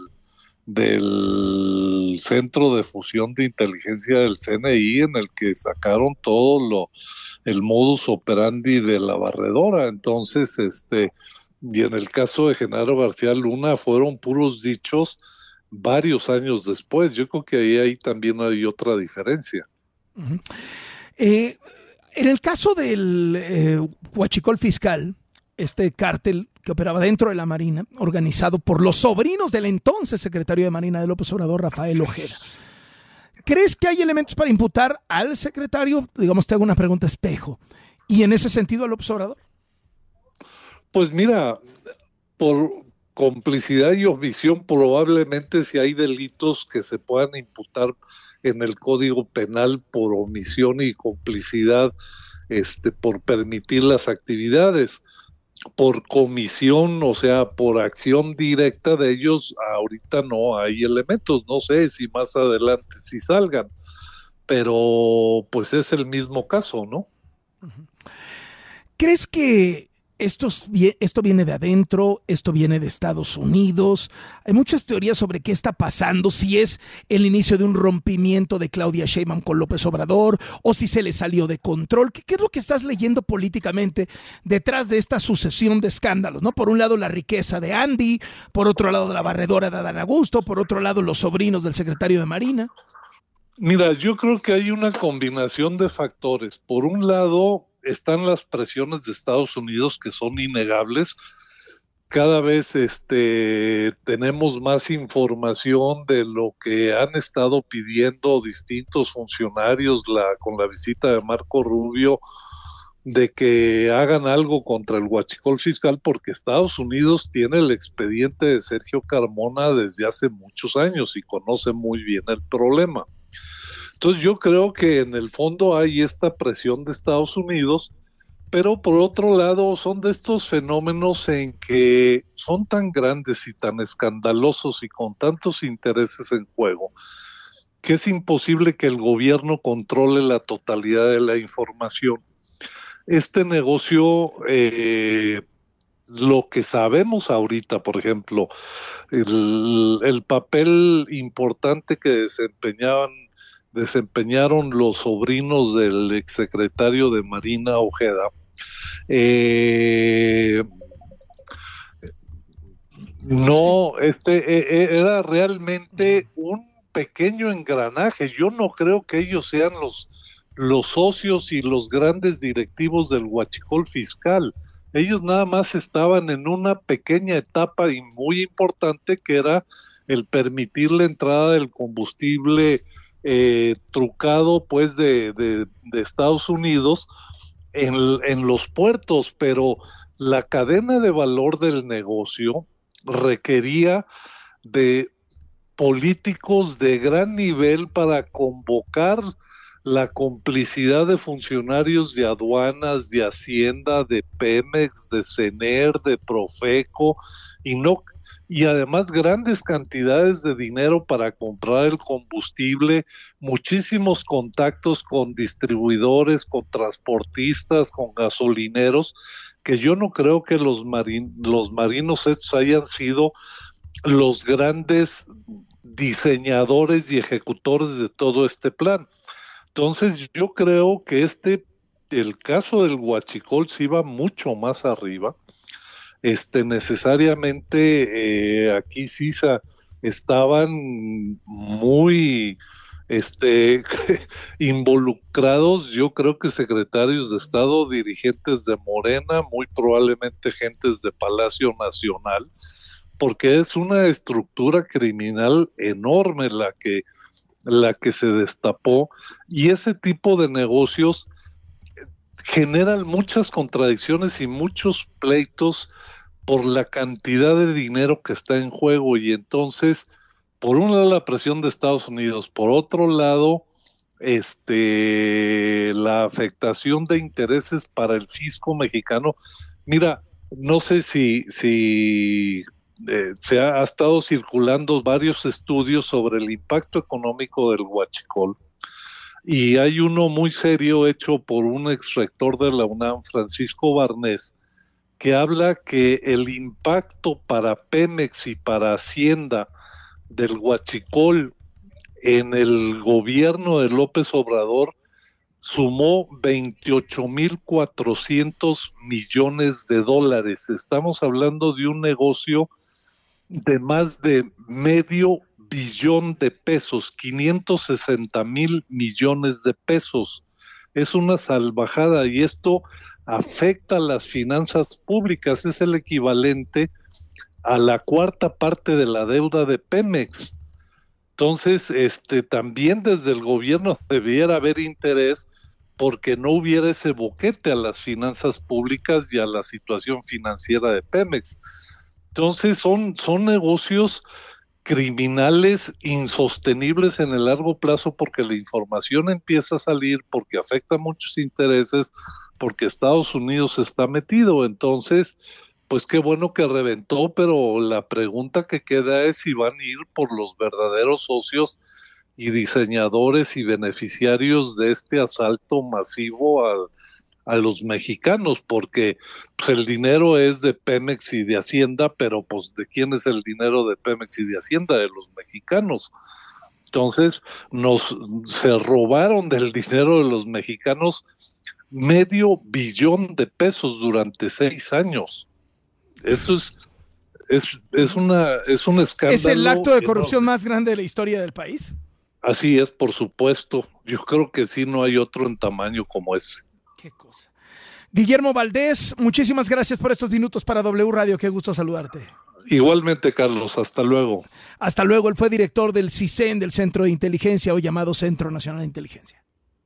del Centro de Fusión de Inteligencia del C N I en el que sacaron todo lo, el modus operandi de la barredora. Entonces, este, y en el caso de Genaro García Luna fueron puros dichos varios años después. Yo creo que ahí, ahí también hay otra diferencia. Uh-huh. Eh, en el caso del eh, huachicol fiscal, este cártel que operaba dentro de la Marina, organizado por los sobrinos del entonces secretario de Marina de López Obrador, Rafael Ojeda, ¿crees que hay elementos para imputar al secretario? Digamos, te hago una pregunta espejo. ¿Y en ese sentido a López Obrador? Pues mira, por complicidad y omisión, probablemente si hay delitos que se puedan imputar en el Código Penal por omisión y complicidad, este, por permitir las actividades. Por comisión, o sea, por acción directa de ellos, ahorita no hay elementos. No sé si más adelante sí salgan, pero pues es el mismo caso, ¿no? ¿Crees que esto, es, esto viene de adentro, esto viene de Estados Unidos. Hay muchas teorías sobre qué está pasando, si es el inicio de un rompimiento de Claudia Sheinbaum con López Obrador o si se le salió de control. ¿Qué, qué es lo que estás leyendo políticamente detrás de esta sucesión de escándalos, ¿no? Por un lado la riqueza de Andy, por otro lado la barredora de Adán Augusto, por otro lado los sobrinos del secretario de Marina. Mira, yo creo que hay una combinación de factores. Por un lado están las presiones de Estados Unidos que son innegables. Cada vez este, tenemos más información de lo que han estado pidiendo distintos funcionarios la, con la visita de Marco Rubio, de que hagan algo contra el huachicol fiscal, porque Estados Unidos tiene el expediente de Sergio Carmona desde hace muchos años y conoce muy bien el problema. Entonces yo creo que en el fondo hay esta presión de Estados Unidos, pero por otro lado son de estos fenómenos en que son tan grandes y tan escandalosos y con tantos intereses en juego, que es imposible que el gobierno controle la totalidad de la información. Este negocio, eh, lo que sabemos ahorita, por ejemplo, el, el papel importante que desempeñaban desempeñaron los sobrinos del exsecretario de Marina Ojeda, eh, no, este eh, era realmente un pequeño engranaje. Yo no creo que ellos sean los, los socios y los grandes directivos del huachicol fiscal. Ellos nada más estaban en una pequeña etapa y muy importante, que era el permitir la entrada del combustible Eh, trucado pues de, de, de Estados Unidos en, en los puertos, pero la cadena de valor del negocio requería de políticos de gran nivel para convocar la complicidad de funcionarios de aduanas, de Hacienda, de Pemex, de Sener, de Profeco, y no y además grandes cantidades de dinero para comprar el combustible, muchísimos contactos con distribuidores, con transportistas, con gasolineros, que yo no creo que los, marin, los marinos estos hayan sido los grandes diseñadores y ejecutores de todo este plan. Entonces yo creo que este, el caso del huachicol se iba mucho más arriba. Este, necesariamente eh, aquí sí sa, estaban muy este, involucrados, yo creo que secretarios de Estado, dirigentes de Morena, muy probablemente gentes de Palacio Nacional, porque es una estructura criminal enorme la que, la que se destapó, y ese tipo de negocios generan muchas contradicciones y muchos pleitos por la cantidad de dinero que está en juego. Y entonces, por un lado la presión de Estados Unidos, por otro lado este la afectación de intereses para el fisco mexicano. Mira, no sé si, si eh, se ha, ha estado circulando varios estudios sobre el impacto económico del huachicol, y hay uno muy serio hecho por un ex rector de la UNAM, Francisco Barnés, que habla que el impacto para Pemex y para Hacienda del huachicol en el gobierno de López Obrador sumó veintiocho mil cuatrocientos millones de dólares. Estamos hablando de un negocio de más de medio billón de pesos, quinientos sesenta mil millones de pesos. Es una salvajada, y esto afecta a las finanzas públicas. Es el equivalente a la cuarta parte de la deuda de Pemex. Entonces, este, también desde el gobierno debiera haber interés porque no hubiera ese boquete a las finanzas públicas y a la situación financiera de Pemex. Entonces, son, son negocios criminales insostenibles en el largo plazo, porque la información empieza a salir, porque afecta a muchos intereses, porque Estados Unidos está metido. Entonces, pues qué bueno que reventó, pero la pregunta que queda es si van a ir por los verdaderos socios y diseñadores y beneficiarios de este asalto masivo al, a los mexicanos, porque pues, el dinero es de Pemex y de Hacienda, pero pues ¿de quién es el dinero de Pemex y de Hacienda? De los mexicanos. Entonces nos se robaron del dinero de los mexicanos medio billón de pesos durante seis años. Eso es es es una es un escándalo. ¿Es el acto de corrupción enorme. más grande de la historia del país? Así es, por supuesto. Yo creo que sí, no hay otro en tamaño como ese. Qué cosa. Guillermo Valdés, muchísimas gracias por estos minutos para W Radio. Qué gusto saludarte. Igualmente, Carlos. Hasta luego. Hasta luego. Él fue director del CISEN, del Centro de Inteligencia, hoy llamado Centro Nacional de Inteligencia.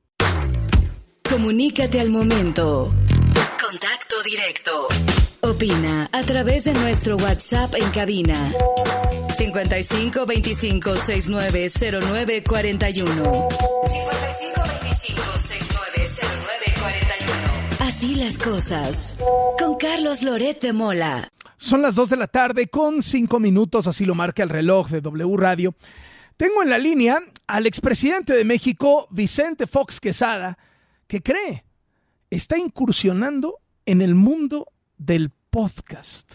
Comunícate al momento. Contacto directo. Opina a través de nuestro WhatsApp en cabina. cincuenta y cinco veinticinco sesenta y nueve cero nueve cuarenta y uno. cincuenta y cinco veinticinco sesenta y nueve cero nueve cuarenta y uno. Así las cosas. Con Carlos Loret de Mola. Son las dos de la tarde con cinco minutos, así lo marca el reloj de W Radio. Tengo en la línea al expresidente de México, Vicente Fox Quesada, que cree, está incursionando en el mundo del podcast.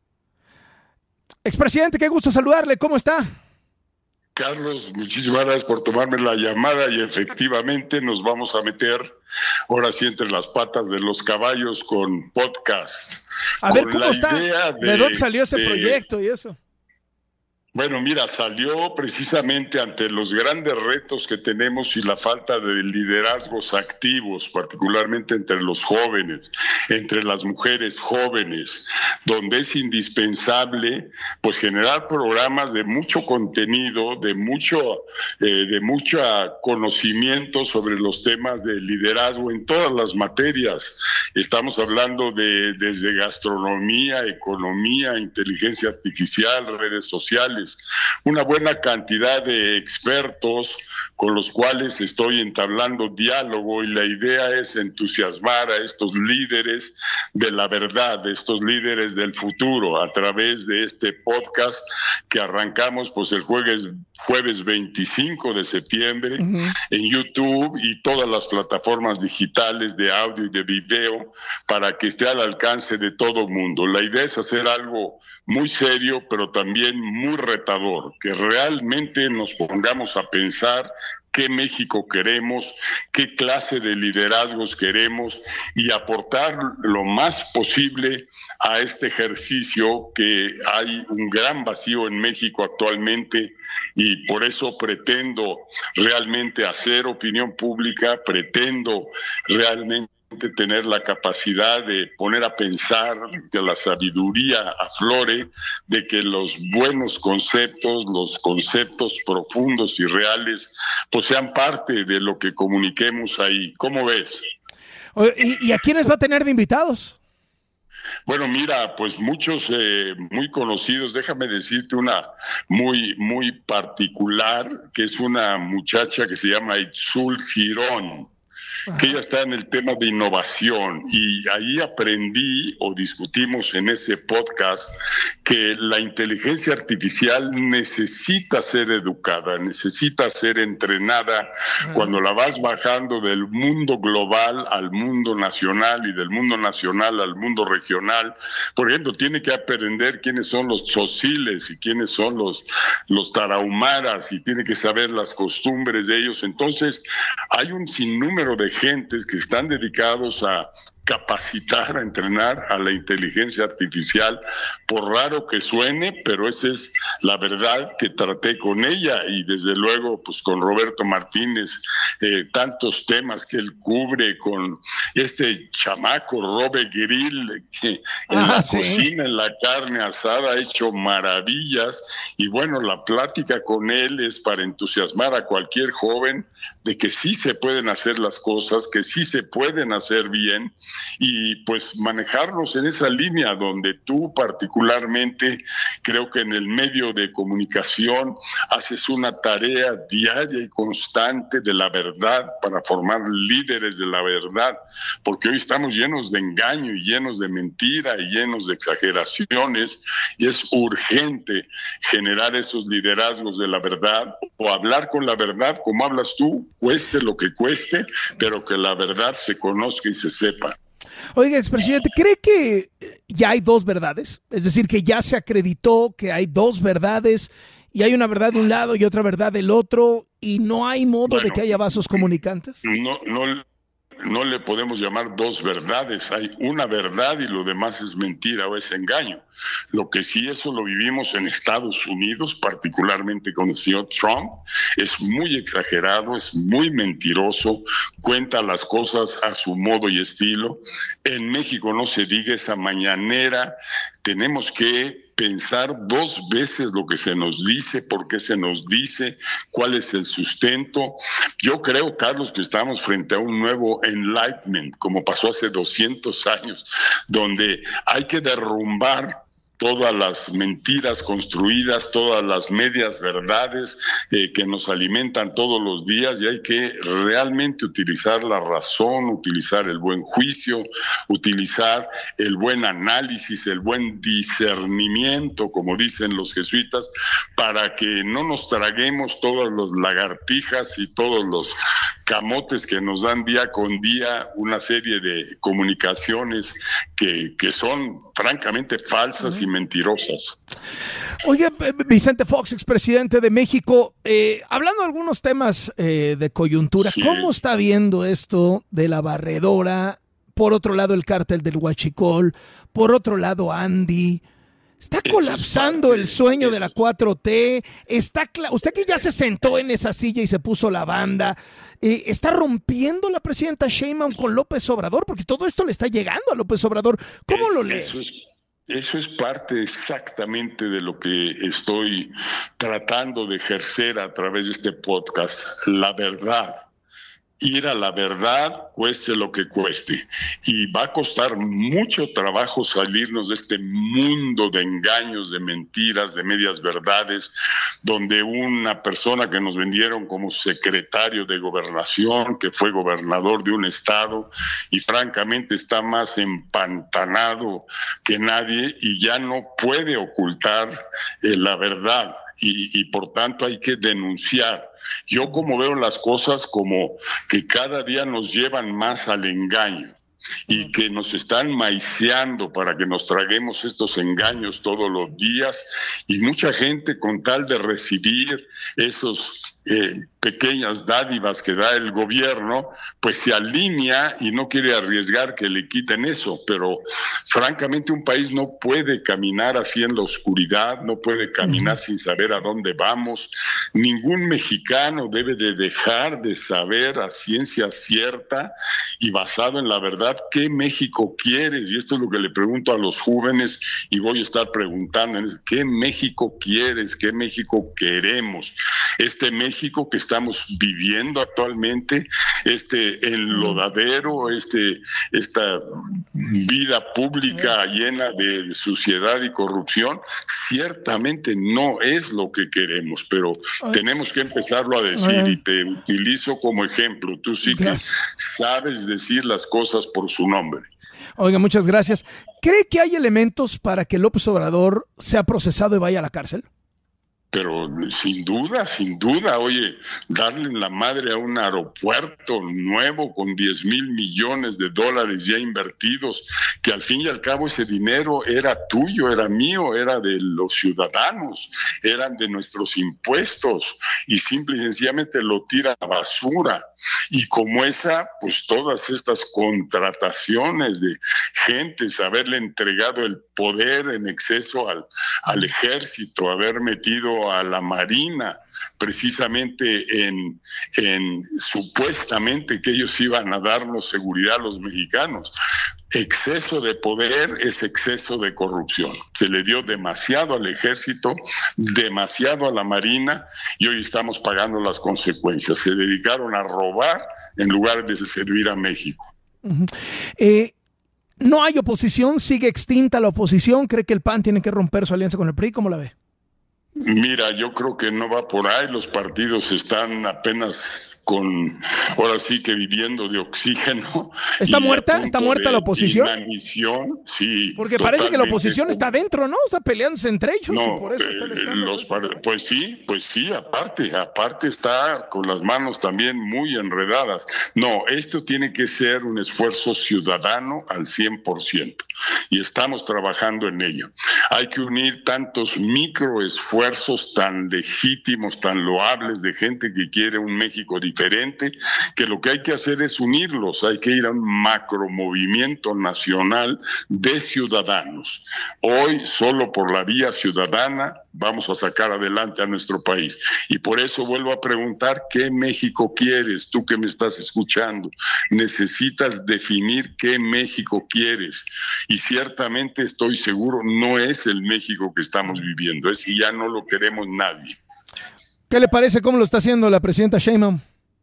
Expresidente, qué gusto saludarle, ¿cómo está? Carlos, muchísimas gracias por tomarme la llamada y efectivamente nos vamos a meter ahora sí entre las patas de los caballos con podcast. A ver, ¿cómo está? De, ¿De dónde salió ese de, proyecto y eso? Bueno, mira, salió precisamente ante los grandes retos que tenemos y la falta de liderazgos activos, particularmente entre los jóvenes, entre las mujeres jóvenes, donde es indispensable pues generar programas de mucho contenido, de mucho, eh, de mucho conocimiento sobre los temas de liderazgo en todas las materias. Estamos hablando de desde gastronomía, economía, inteligencia artificial, redes sociales. Una buena cantidad de expertos con los cuales estoy entablando diálogo y la idea es entusiasmar a estos líderes de la verdad, estos líderes del futuro a través de este podcast que arrancamos pues el jueves, jueves veinticinco de septiembre uh-huh. en YouTube y todas las plataformas digitales de audio y de video para que esté al alcance de todo mundo. La idea es hacer algo muy serio pero también muy retador, que realmente nos pongamos a pensar qué México queremos, qué clase de liderazgos queremos y aportar lo más posible a este ejercicio que hay un gran vacío en México actualmente y por eso pretendo realmente hacer opinión pública, pretendo realmente tener la capacidad de poner a pensar, que la sabiduría aflore, de que los buenos conceptos, los conceptos profundos y reales, pues sean parte de lo que comuniquemos ahí. ¿Cómo ves? ¿Y, y a quiénes va a tener de invitados? Bueno, mira, pues muchos eh, muy conocidos. Déjame decirte una muy, muy particular, que es una muchacha que se llama Itzul Girón, que ella está en el tema de innovación y ahí aprendí o discutimos en ese podcast que la inteligencia artificial necesita ser educada, necesita ser entrenada cuando la vas bajando del mundo global al mundo nacional y del mundo nacional al mundo regional. Por ejemplo, tiene que aprender quiénes son los tzotziles y quiénes son los, los tarahumaras y tiene que saber las costumbres de ellos. Entonces, hay un sinnúmero de gentes que están dedicados a capacitar, a entrenar a la inteligencia artificial, por raro que suene, pero esa es la verdad que traté con ella y desde luego pues con Roberto Martínez, eh, tantos temas que él cubre con este chamaco Robe Grill, que en ah, la sí. cocina, en la carne asada ha hecho maravillas y bueno, la plática con él es para entusiasmar a cualquier joven de que sí se pueden hacer las cosas, que sí se pueden hacer bien y pues manejarnos en esa línea donde tú particularmente creo que en el medio de comunicación haces una tarea diaria y constante de la verdad para formar líderes de la verdad, porque hoy estamos llenos de engaño y llenos de mentira y llenos de exageraciones, y es urgente generar esos liderazgos de la verdad o hablar con la verdad como hablas tú, cueste lo que cueste, pero que la verdad se conozca y se sepa. Oiga, expresidente, ¿cree que ya hay dos verdades? Es decir, que ya se acreditó que hay dos verdades y hay una verdad de un lado y otra verdad del otro y no hay modo bueno, de que haya vasos comunicantes. No, no, no le podemos llamar dos verdades. Hay una verdad y lo demás es mentira o es engaño. Lo que sí, eso lo vivimos en Estados Unidos, particularmente con el señor Trump. Es muy exagerado, es muy mentiroso, cuenta las cosas a su modo y estilo. En México no se diga esa mañanera. Tenemos que pensar dos veces lo que se nos dice, por qué se nos dice, cuál es el sustento. Yo creo, Carlos, que estamos frente a un nuevo enlightenment, como pasó hace doscientos años, donde hay que derrumbar todas las mentiras construidas, todas las medias verdades eh, que nos alimentan todos los días, y hay que realmente utilizar la razón, utilizar el buen juicio, utilizar el buen análisis, el buen discernimiento, como dicen los jesuitas, para que no nos traguemos todas las lagartijas y todos los camotes que nos dan día con día una serie de comunicaciones que, que son francamente falsas y mentirosas. Oye, Vicente Fox, expresidente de México, eh, hablando de algunos temas eh, de coyuntura, sí. ¿Cómo está viendo esto de la barredora? Por otro lado, el cártel del Huachicol, por otro lado, Andy. Está colapsando el sueño de la cuatro T. Está cl- usted que ya se sentó en esa silla y se puso la banda, eh, está rompiendo la presidenta Sheinbaum con López Obrador, porque todo esto le está llegando a López Obrador. ¿Cómo es, lo lee? Eso es, eso es parte exactamente de lo que estoy tratando de ejercer a través de este podcast, la verdad. Ir a la verdad, cueste lo que cueste. Y va a costar mucho trabajo salirnos de este mundo de engaños, de mentiras, de medias verdades, donde una persona que nos vendieron como secretario de gobernación, que fue gobernador de un estado, y francamente está más empantanado que nadie y ya no puede ocultar eh, la verdad. Y, y por tanto hay que denunciar. Yo como veo las cosas como que cada día nos llevan más al engaño y que nos están maiceando para que nos traguemos estos engaños todos los días, y mucha gente con tal de recibir esos eh, pequeñas dádivas que da el gobierno, pues se alinea y no quiere arriesgar que le quiten eso. Pero francamente un país no puede caminar así en la oscuridad, no puede caminar uh-huh. sin saber a dónde vamos. Ningún mexicano debe de dejar de saber a ciencia cierta y basado en la verdad qué México quieres. Y esto es lo que le pregunto a los jóvenes y voy a estar preguntando, ¿qué México quieres? ¿Qué México queremos? Este México que estamos viviendo actualmente, este enlodadero, este, esta vida pública llena de suciedad y corrupción, ciertamente no es lo que queremos, pero tenemos que empezarlo a decir, y te utilizo como ejemplo. Tú sí que sabes decir las cosas por su nombre. Oiga, muchas gracias. ¿Cree que hay elementos para que López Obrador sea procesado y vaya a la cárcel? Pero sin duda, sin duda, oye, darle la madre a un aeropuerto nuevo con diez mil millones de dólares ya invertidos, que al fin y al cabo ese dinero era tuyo, era mío, era de los ciudadanos, eran de nuestros impuestos, y simple y sencillamente lo tira a basura. Y como esa, pues todas estas contrataciones de gentes, haberle entregado el poder en exceso al, al ejército, haber metido a la Marina, precisamente en, en supuestamente que ellos iban a darnos seguridad a los mexicanos. Exceso de poder es exceso de corrupción. Se le dio demasiado al ejército, demasiado a la Marina, y hoy estamos pagando las consecuencias. Se dedicaron a robar en lugar de servir a México. Uh-huh. Eh, No hay oposición, sigue extinta la oposición. ¿Cree que el P A N tiene que romper su alianza con el P R I? ¿Cómo la ve? Mira, yo creo que no va por ahí. Los partidos están apenas con, ahora sí que viviendo de oxígeno. ¿Está muerta? ¿Está muerta la oposición? Inanición, sí. Porque parece que la oposición está dentro, ¿no? Está peleándose entre ellos. No, y por eso está el escándalo. los par- pues sí, pues sí, aparte, aparte está con las manos también muy enredadas. No, esto tiene que ser un esfuerzo ciudadano al cien por ciento y estamos trabajando en ello. Hay que unir tantos microesfuerzos tan legítimos, tan loables de gente que quiere un México diferente, que lo que hay que hacer es unirlos. Hay que ir a un macromovimiento nacional de ciudadanos. Hoy, solo por la vía ciudadana, vamos a sacar adelante a nuestro país. Y por eso vuelvo a preguntar, ¿qué México quieres? Tú que me estás escuchando, necesitas definir qué México quieres. Y ciertamente estoy seguro, no es el México que estamos viviendo, es que ya no lo queremos nadie. ¿Qué le parece cómo lo está haciendo la presidenta Sheinbaum?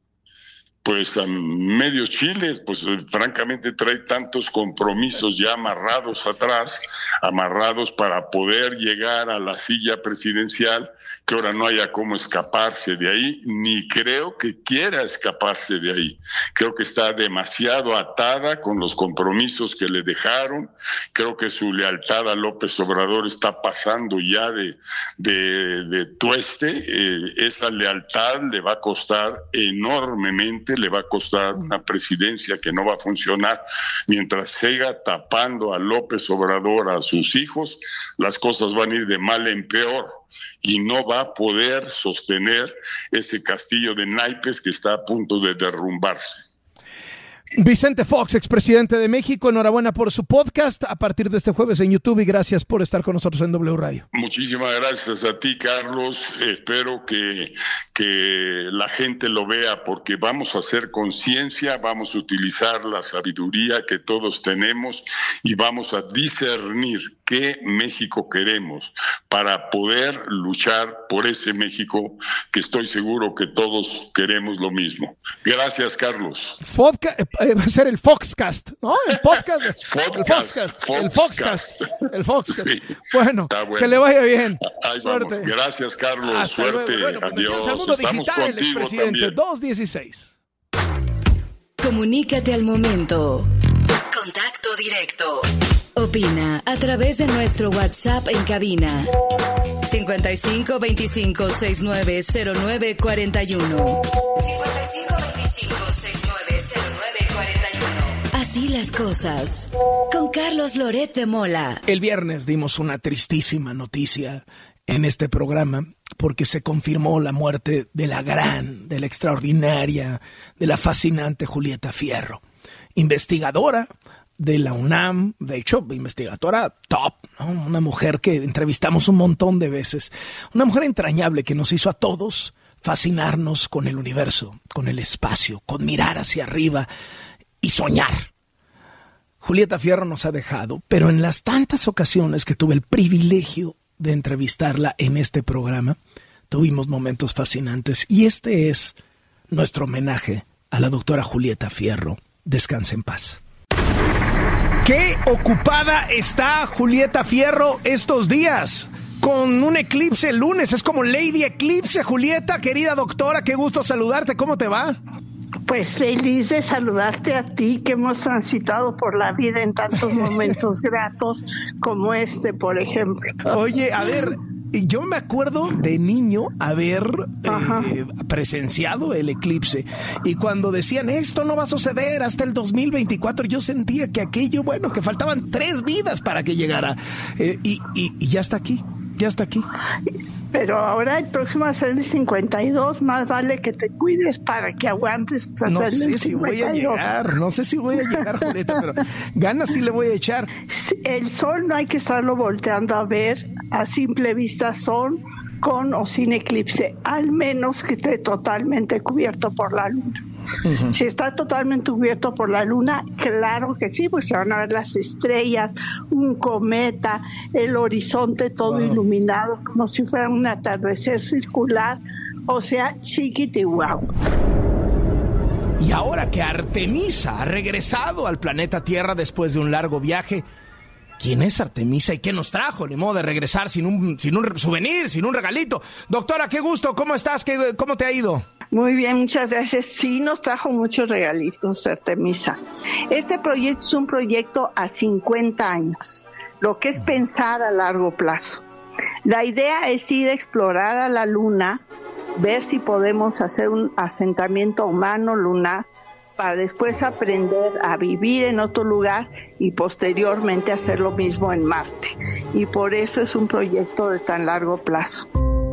Pues a medios chiles, pues francamente trae tantos compromisos ya amarrados atrás, amarrados para poder llegar a la silla presidencial, que ahora no haya cómo escaparse de ahí, ni creo que quiera escaparse de ahí. Creo que está demasiado atada con los compromisos que le dejaron. Creo que su lealtad a López Obrador está pasando ya de, de, de tueste. Eh, esa lealtad le va a costar enormemente, le va a costar una presidencia que no va a funcionar mientras siga tapando a López Obrador a sus hijos. Las cosas van a ir de mal en peor y no va a poder sostener ese castillo de naipes que está a punto de derrumbarse. Vicente Fox, expresidente de México, enhorabuena por su podcast a partir de este jueves en YouTube y gracias por estar con nosotros en W Radio. Muchísimas gracias a ti, Carlos. Espero que, que la gente lo vea porque vamos a hacer conciencia, vamos a utilizar la sabiduría que todos tenemos y vamos a discernir qué México queremos para poder luchar por ese México que estoy seguro que todos queremos lo mismo. Gracias, Carlos. Fodca, eh, va a ser el Foxcast, ¿no? El podcast. Foxcast, el Foxcast. El Foxcast. El Foxcast. Sí, bueno, bueno, que le vaya bien. Ahí Suerte. Vamos. Gracias, Carlos. Hasta Suerte. Luego. Bueno, adiós. Al mundo Estamos digital, el contigo expresidente. también. dos dieciséis. Comunícate al momento. Contacto directo. Opina a través de nuestro WhatsApp en cabina. cincuenta y cinco veinticinco sesenta y nueve cero nueve cuarenta y uno. cincuenta y cinco veinticinco sesenta y nueve cero nueve cuarenta y uno. Así las cosas. Con Carlos Loret de Mola. El viernes dimos una tristísima noticia en este programa porque se confirmó la muerte de la gran, de la extraordinaria, de la fascinante Julieta Fierro, investigadora de la UNAM, de hecho, investigadora top, ¿no? Una mujer que entrevistamos un montón de veces, una mujer entrañable que nos hizo a todos fascinarnos con el universo, con el espacio, con mirar hacia arriba y soñar. Julieta Fierro nos ha dejado, pero en las tantas ocasiones que tuve el privilegio de entrevistarla en este programa, tuvimos momentos fascinantes y este es nuestro homenaje a la doctora Julieta Fierro. Descanse en paz. Qué ocupada está Julieta Fierro estos días, con un eclipse el lunes, es como Lady Eclipse. Julieta, querida doctora, qué gusto saludarte, ¿cómo te va? Pues feliz de saludarte a ti, que hemos transitado por la vida en tantos momentos gratos como este, por ejemplo. Oye, a ver, yo me acuerdo de niño haber eh, presenciado el eclipse y cuando decían esto no va a suceder hasta el dos mil veinticuatro, yo sentía que aquello, bueno, que faltaban tres vidas para que llegara eh, y, y, y ya está aquí, ya está aquí. Pero ahora el próximo va a ser el cincuenta y dos, más vale que te cuides para que aguantes hasta no el sé si voy a llegar, no sé si voy a llegar, Julieta, pero ganas sí le voy a echar. El sol no hay que estarlo volteando a ver, a simple vista son con o sin eclipse, al menos que esté totalmente cubierto por la luna. Uh-huh. Si está totalmente cubierto por la luna, claro que sí, pues se van a ver las estrellas, un cometa, el horizonte todo wow. iluminado, como si fuera un atardecer circular, o sea, chiquiti wow. Y ahora que Artemisa ha regresado al planeta Tierra después de un largo viaje, ¿quién es Artemisa y qué nos trajo? Ni modo de regresar sin un, sin un souvenir, sin un regalito. Doctora, qué gusto, ¿cómo estás? ¿Qué, ¿Cómo te ha ido? Muy bien, muchas gracias. Sí, nos trajo muchos regalitos, Artemisa. Este proyecto es un proyecto a cincuenta años, lo que es pensar a largo plazo. La idea es ir a explorar a la Luna, ver si podemos hacer un asentamiento humano lunar para después aprender a vivir en otro lugar y posteriormente hacer lo mismo en Marte. Y por eso es un proyecto de tan largo plazo.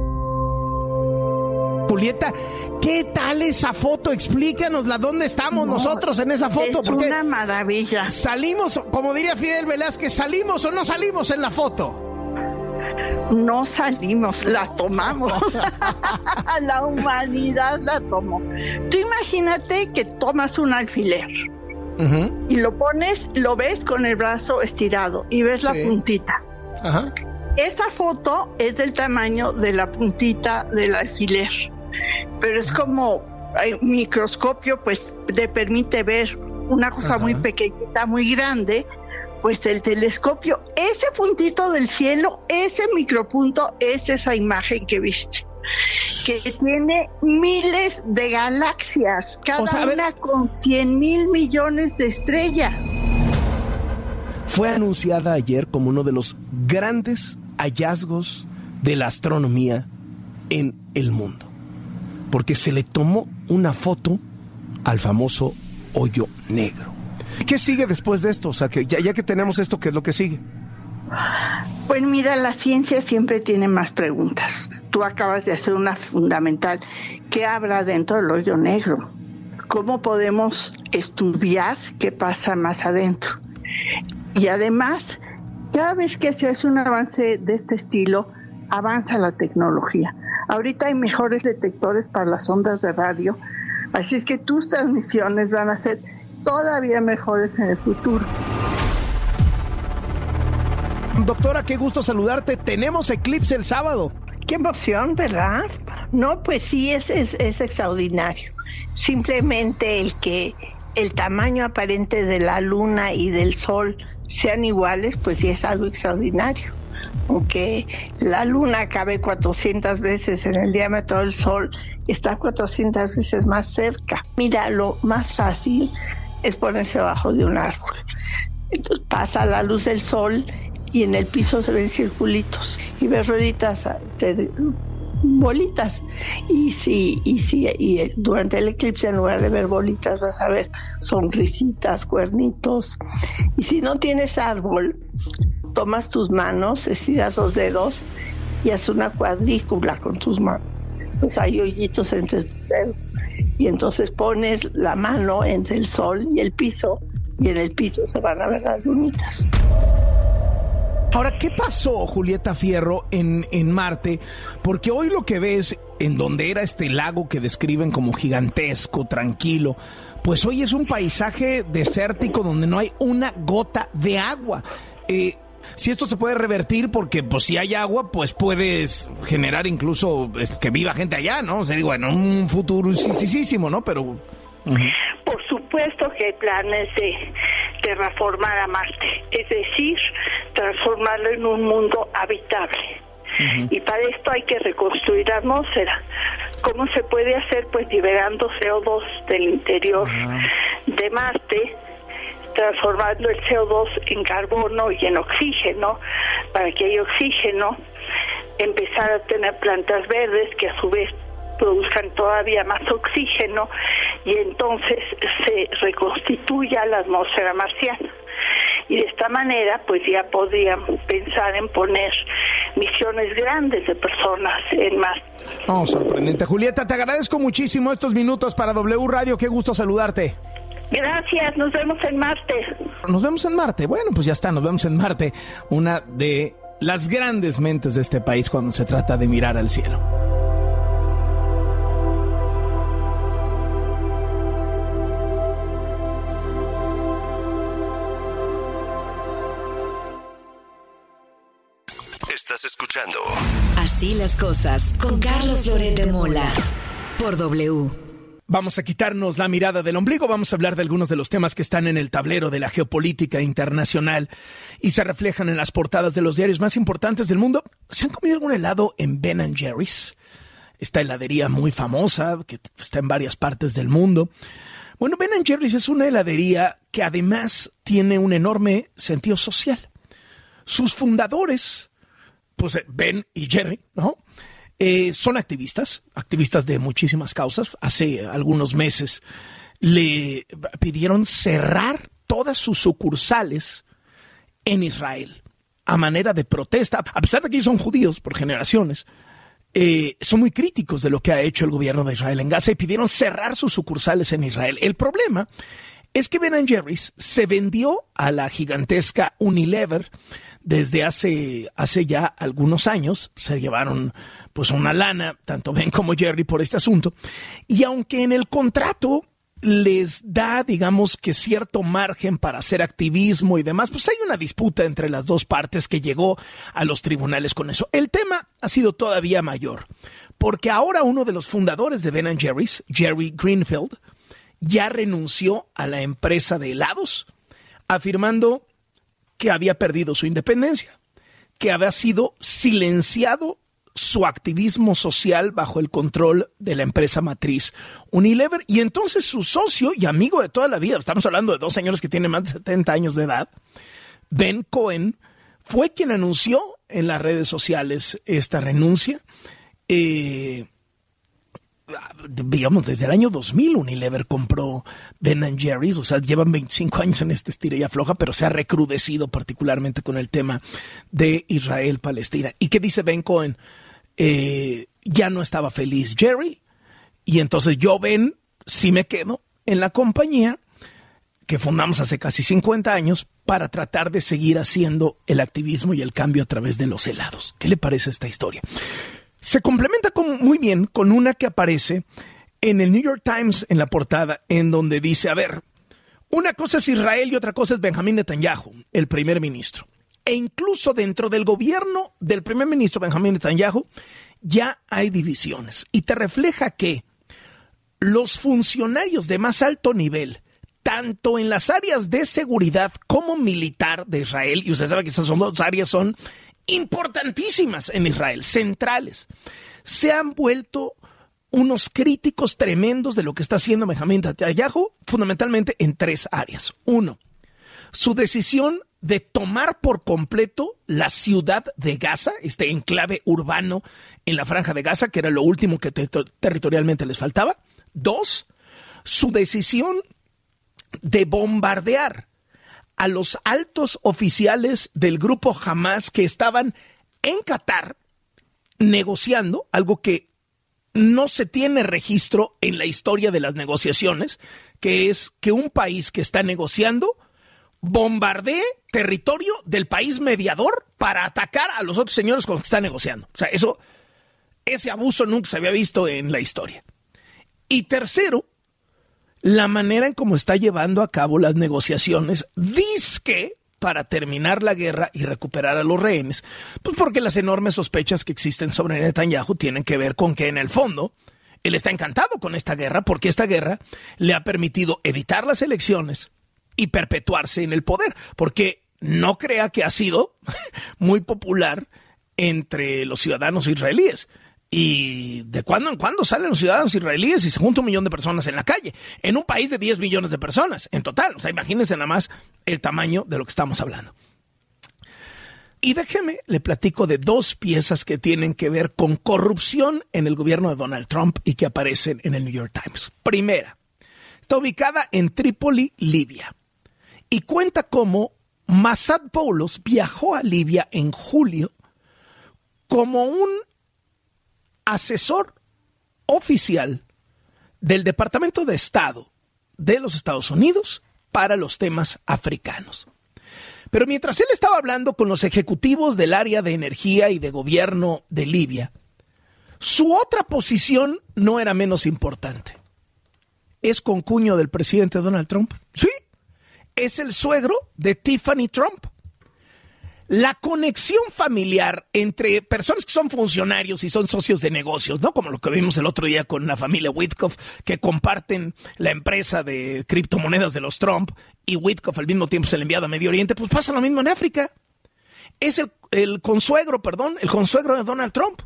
Julieta, ¿qué tal esa foto? Explícanosla, ¿dónde estamos no, nosotros en esa foto? Es porque una maravilla. Salimos, como diría Fidel Velázquez, ¿salimos o no salimos en la foto? No salimos, la tomamos. La humanidad la tomó. Tú imagínate que tomas un alfiler uh-huh. y lo pones, lo ves con el brazo estirado y ves sí. la puntita. Uh-huh. Esa foto es del tamaño de la puntita del alfiler, pero es como el microscopio, pues te permite ver una cosa uh-huh. muy pequeñita, muy grande. Pues el telescopio, ese puntito del cielo, ese micropunto, es esa imagen que viste, que tiene miles de galaxias, cada o sea, una con cien mil millones de estrellas. Fue anunciada ayer como uno de los grandes hallazgos de la astronomía en el mundo, porque se le tomó una foto al famoso hoyo negro. ¿Qué sigue después de esto? O sea, que ya, ya que tenemos esto, ¿qué es lo que sigue? Pues mira, la ciencia siempre tiene más preguntas. Tú acabas de hacer una fundamental. ¿Qué habrá dentro del hoyo negro? ¿Cómo podemos estudiar qué pasa más adentro? Y además, cada vez que se hace un avance de este estilo, avanza la tecnología. Ahorita hay mejores detectores para las ondas de radio, así es que tus transmisiones van a ser todavía mejores en el futuro. Doctora, qué gusto saludarte. Tenemos eclipse el sábado. Qué emoción, ¿verdad? No, pues sí, es, es, es extraordinario. Simplemente el que el tamaño aparente de la luna y del sol sean iguales, pues sí es algo extraordinario. Aunque la luna cabe cuatrocientas veces en el diámetro del sol, está cuatrocientas veces más cerca. Mira, lo más fácil es ponerse debajo de un árbol. Entonces pasa la luz del sol y en el piso se ven circulitos y ves rueditas, este, bolitas. Y si, y si y durante el eclipse, en lugar de ver bolitas, vas a ver sonrisitas, cuernitos. Y si no tienes árbol, tomas tus manos, estiras los dedos y haces una cuadrícula con tus manos. Pues hay hoyitos entre tus dedos y entonces pones la mano entre el sol y el piso y en el piso se van a ver las lunitas. Ahora, ¿qué pasó, Julieta Fierro, en, en Marte? Porque hoy lo que ves en donde era este lago que describen como gigantesco, tranquilo, pues hoy es un paisaje desértico donde no hay una gota de agua. Eh, Si esto se puede revertir, porque pues si hay agua, pues puedes generar incluso que viva gente allá, ¿no? O sea, digo, en un futuro sí, sí, sí, sí, ¿no? Pero... Uh-huh. Por supuesto que hay planes de terraformar a Marte, es decir, transformarlo en un mundo habitable. Uh-huh. Y para esto hay que reconstruir la atmósfera. ¿Cómo se puede hacer? Pues liberando C O dos del interior uh-huh. de Marte, transformando el C O dos en carbono y en oxígeno, para que haya oxígeno, empezar a tener plantas verdes que a su vez produzcan todavía más oxígeno y entonces se reconstituya la atmósfera marciana. Y de esta manera pues ya podrían pensar en poner misiones grandes de personas en Marte. Oh, sorprendente. Julieta, te agradezco muchísimo estos minutos para W Radio, qué gusto saludarte. Gracias, nos vemos en Marte. Nos vemos en Marte. Bueno, pues ya está, nos vemos en Marte. Una de las grandes mentes de este país cuando se trata de mirar al cielo. Estás escuchando Así las cosas con Carlos Loret de Mola por W. Vamos a quitarnos la mirada del ombligo, vamos a hablar de algunos de los temas que están en el tablero de la geopolítica internacional y se reflejan en las portadas de los diarios más importantes del mundo. ¿Se han comido algún helado en Ben and Jerry's? Esta heladería muy famosa que está en varias partes del mundo. Bueno, Ben and Jerry's es una heladería que además tiene un enorme sentido social. Sus fundadores, pues Ben y Jerry, ¿no? Eh, son activistas, activistas de muchísimas causas. Hace algunos meses le pidieron cerrar todas sus sucursales en Israel a manera de protesta, a pesar de que ellos son judíos por generaciones. Eh, son muy críticos de lo que ha hecho el gobierno de Israel en Gaza y pidieron cerrar sus sucursales en Israel. El problema es que Ben and Jerry's se vendió a la gigantesca Unilever desde hace, hace ya algunos años. Se llevaron pues una lana, tanto Ben como Jerry, por este asunto. Y aunque en el contrato les da, digamos, que cierto margen para hacer activismo y demás, pues hay una disputa entre las dos partes que llegó a los tribunales con eso. El tema ha sido todavía mayor, porque ahora uno de los fundadores de Ben and Jerry's, Jerry Greenfield, ya renunció a la empresa de helados, afirmando que había perdido su independencia, que había sido silenciado su activismo social bajo el control de la empresa matriz Unilever. Y entonces su socio y amigo de toda la vida, estamos hablando de dos señores que tienen más de setenta años de edad, Ben Cohen, fue quien anunció en las redes sociales esta renuncia. Eh, digamos, desde el año dos mil Unilever compró Ben and Jerry's, o sea, llevan veinticinco años en este estira y afloja, pero se ha recrudecido particularmente con el tema de Israel-Palestina. ¿Y qué dice Ben Cohen? Eh, ya no estaba feliz Jerry, y entonces yo, Ben, sí me quedo en la compañía que fundamos hace casi cincuenta años para tratar de seguir haciendo el activismo y el cambio a través de los helados. ¿Qué le parece esta historia? Se complementa con, muy bien con una que aparece en el New York Times en la portada, en donde dice, a ver, una cosa es Israel y otra cosa es Benjamín Netanyahu, el primer ministro. E incluso dentro del gobierno del primer ministro Benjamín Netanyahu ya hay divisiones. Y te refleja que los funcionarios de más alto nivel, tanto en las áreas de seguridad como militar de Israel, y usted sabe que esas son dos áreas, son importantísimas en Israel, centrales, se han vuelto unos críticos tremendos de lo que está haciendo Benjamín Netanyahu, fundamentalmente en tres áreas. Uno, su decisión de tomar por completo la ciudad de Gaza, este enclave urbano en la Franja de Gaza, que era lo último que ter- territorialmente les faltaba. Dos, su decisión de bombardear a los altos oficiales del grupo Hamas que estaban en Qatar negociando, algo que no se tiene registro en la historia de las negociaciones, que es que un país que está negociando bombardee territorio del país mediador para atacar a los otros señores con los que está negociando. O sea, eso, ese abuso nunca se había visto en la historia. Y tercero, la manera en cómo está llevando a cabo las negociaciones, dizque para terminar la guerra y recuperar a los rehenes, pues porque las enormes sospechas que existen sobre Netanyahu tienen que ver con que en el fondo él está encantado con esta guerra, porque esta guerra le ha permitido evitar las elecciones y perpetuarse en el poder, porque no crea que ha sido muy popular entre los ciudadanos israelíes. Y de cuando en cuando salen los ciudadanos israelíes y se junta un millón de personas en la calle, en un país de diez millones de personas en total. O sea, imagínense nada más el tamaño de lo que estamos hablando. Y déjeme, le platico de dos piezas que tienen que ver con corrupción en el gobierno de Donald Trump y que aparecen en el New York Times. Primera, está ubicada en Trípoli, Libia, y cuenta cómo Massad Boulos viajó a Libia en julio como un asesor oficial del Departamento de Estado de los Estados Unidos para los temas africanos. Pero mientras él estaba hablando con los ejecutivos del área de energía y de gobierno de Libia, su otra posición no era menos importante. Es concuño del presidente Donald Trump. Sí, es el suegro de Tiffany Trump, la conexión familiar entre personas que son funcionarios y son socios de negocios, ¿no? Como lo que vimos el otro día con la familia Witkoff, que comparten la empresa de criptomonedas de los Trump, y Witkoff al mismo tiempo es el enviado a Medio Oriente, pues pasa lo mismo en África. Es el, el consuegro, perdón, el consuegro de Donald Trump.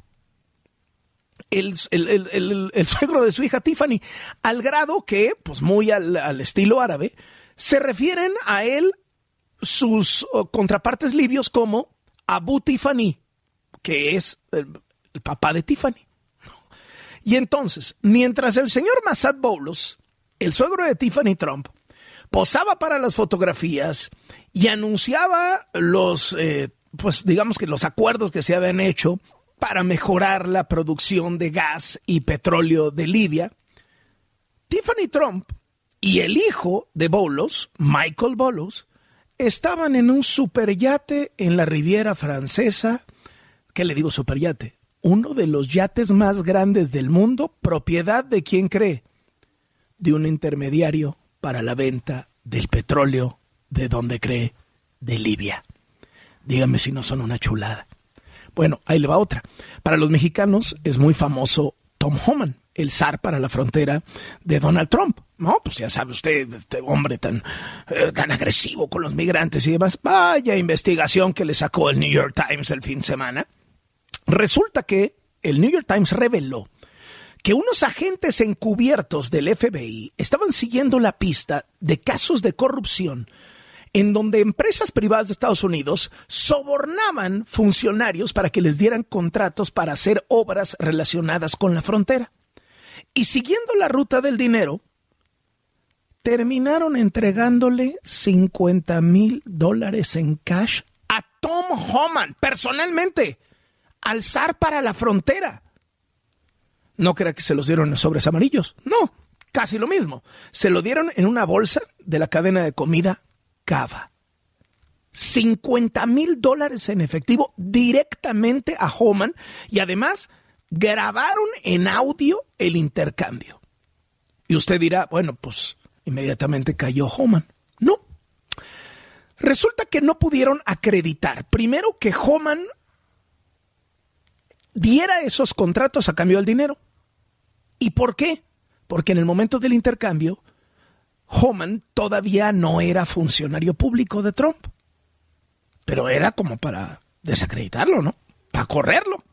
El, el, el, el, el suegro de su hija Tiffany, al grado que, pues muy al, al estilo árabe, se refieren a él sus uh, contrapartes libios como Abu Tiffany, que es el, el papá de Tiffany. Y entonces, mientras el señor Massad Boulos, el suegro de Tiffany Trump, posaba para las fotografías y anunciaba los, eh, pues digamos que los acuerdos que se habían hecho para mejorar la producción de gas y petróleo de Libia, Tiffany Trump y el hijo de Boulos, Michael Boulos, estaban en un superyate en la Riviera Francesa. ¿Qué le digo superyate? Uno de los yates más grandes del mundo, propiedad de ¿quién cree? De un intermediario para la venta del petróleo, ¿de dónde cree? De Libia. Dígame si no son una chulada. Bueno, ahí le va otra. Para los mexicanos es muy famoso Tom Homan, el zar para la frontera de Donald Trump. No, pues ya sabe usted, este hombre tan, eh, tan agresivo con los migrantes y demás. Vaya investigación que le sacó el New York Times el fin de semana. Resulta que el New York Times reveló que unos agentes encubiertos del F B I estaban siguiendo la pista de casos de corrupción en donde empresas privadas de Estados Unidos sobornaban funcionarios para que les dieran contratos para hacer obras relacionadas con la frontera. Y siguiendo la ruta del dinero, terminaron entregándole cincuenta mil dólares en cash a Tom Homan, personalmente, al zar para la frontera. No crea que se los dieron en sobres amarillos. No, casi lo mismo. Se lo dieron en una bolsa de la cadena de comida Cava. cincuenta mil dólares en efectivo directamente a Homan y además grabaron en audio el intercambio. Y usted dirá, bueno, pues inmediatamente cayó Homan. No. Resulta que no pudieron acreditar, primero, que Homan diera esos contratos a cambio del dinero. ¿Y por qué? Porque en el momento del intercambio, Homan todavía no era funcionario público de Trump. Pero era como para desacreditarlo, ¿no? Para correrlo.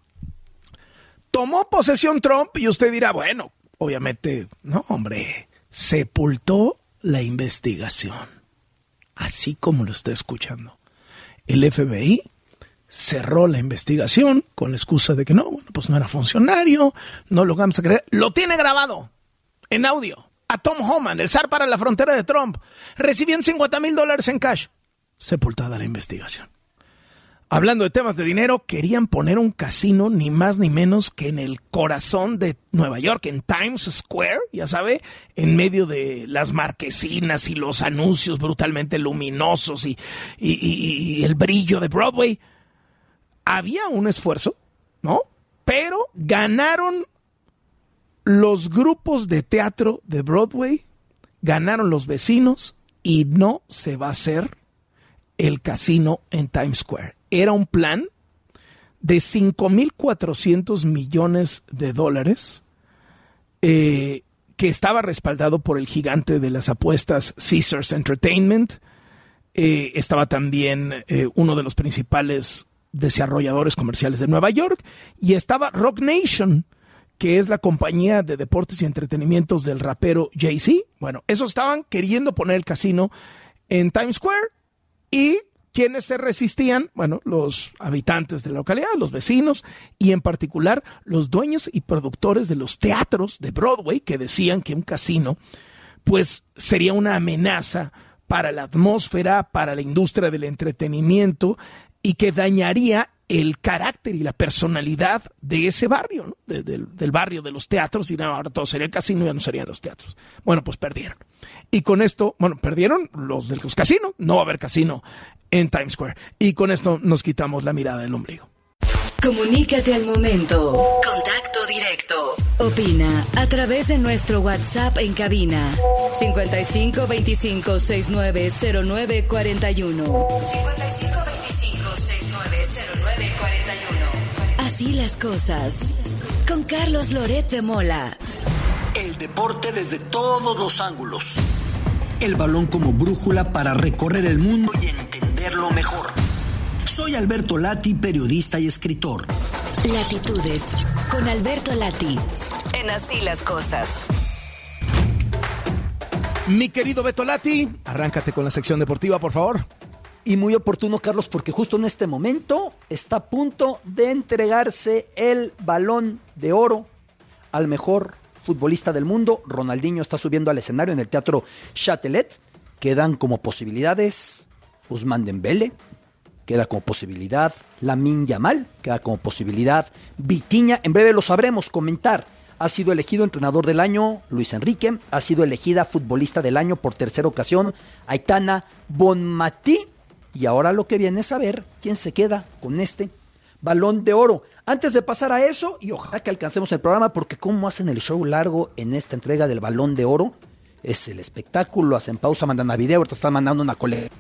Tomó posesión Trump y usted dirá, bueno, obviamente, no, hombre, sepultó la investigación. Así como lo está escuchando. El F B I cerró la investigación con la excusa de que no, bueno, pues no era funcionario, no lo vamos a creer. Lo tiene grabado en audio a Tom Homan, el zar para la frontera de Trump, recibiendo cincuenta mil dólares en cash. Sepultada la investigación. Hablando de temas de dinero, querían poner un casino ni más ni menos que en el corazón de Nueva York, en Times Square, ya sabe, en medio de las marquesinas y los anuncios brutalmente luminosos y, y, y, y el brillo de Broadway. Había un esfuerzo, ¿no? Pero ganaron los grupos de teatro de Broadway, ganaron los vecinos y no se va a hacer el casino en Times Square. Era un plan de cinco mil cuatrocientos millones de dólares eh, que estaba respaldado por el gigante de las apuestas Caesars Entertainment. Eh, estaba también eh, uno de los principales desarrolladores comerciales de Nueva York y estaba Rock Nation, que es la compañía de deportes y entretenimientos del rapero Jay-Z. Bueno, esos estaban queriendo poner el casino en Times Square. Y quienes se resistían, bueno, los habitantes de la localidad, los vecinos, y en particular los dueños y productores de los teatros de Broadway, que decían que un casino, pues, sería una amenaza para la atmósfera, para la industria del entretenimiento, y que dañaría el carácter y la personalidad de ese barrio, ¿no? de, de, del barrio de los teatros, y no, ahora todo sería el casino, ya no serían los teatros. Bueno, pues perdieron. Y con esto, bueno, perdieron los de los casinos, no va a haber casino en Times Square. Y con esto nos quitamos la mirada del ombligo. Comunícate al momento. Contacto directo. Opina a través de nuestro WhatsApp en cabina. cincuenta y cinco veinticinco sesenta y nueve cero nueve cuarenta y uno. cincuenta y cinco veinticinco sesenta y nueve Así las cosas. Con Carlos Loret de Mola. El deporte desde todos los ángulos. El balón como brújula para recorrer el mundo y entenderlo mejor. Soy Alberto Lati, periodista y escritor. Latitudes, con Alberto Lati. En Así las cosas. Mi querido Beto Lati, arráncate con la sección deportiva, por favor. Y muy oportuno, Carlos, porque justo en este momento está a punto de entregarse el Balón de Oro al mejor futbolista del mundo. Ronaldinho está subiendo al escenario en el Teatro Châtelet. Quedan como posibilidades Ousmane Dembélé, queda como posibilidad Lamine Yamal, queda como posibilidad Vitinha. En breve lo sabremos. Comentar: ha sido elegido entrenador del año Luis Enrique, ha sido elegida futbolista del año por tercera ocasión Aitana Bonmatí, y ahora lo que viene es saber quién se queda con este Balón de Oro. Antes de pasar a eso, y ojalá que alcancemos el programa, porque cómo hacen el show largo en esta entrega del Balón de Oro, es el espectáculo, hacen pausa, mandan a video, ahorita están mandando una colega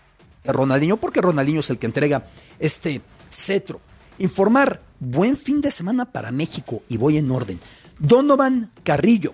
de Ronaldinho, porque Ronaldinho es el que entrega este cetro. Informar: buen fin de semana para México, y voy en orden. Donovan Carrillo,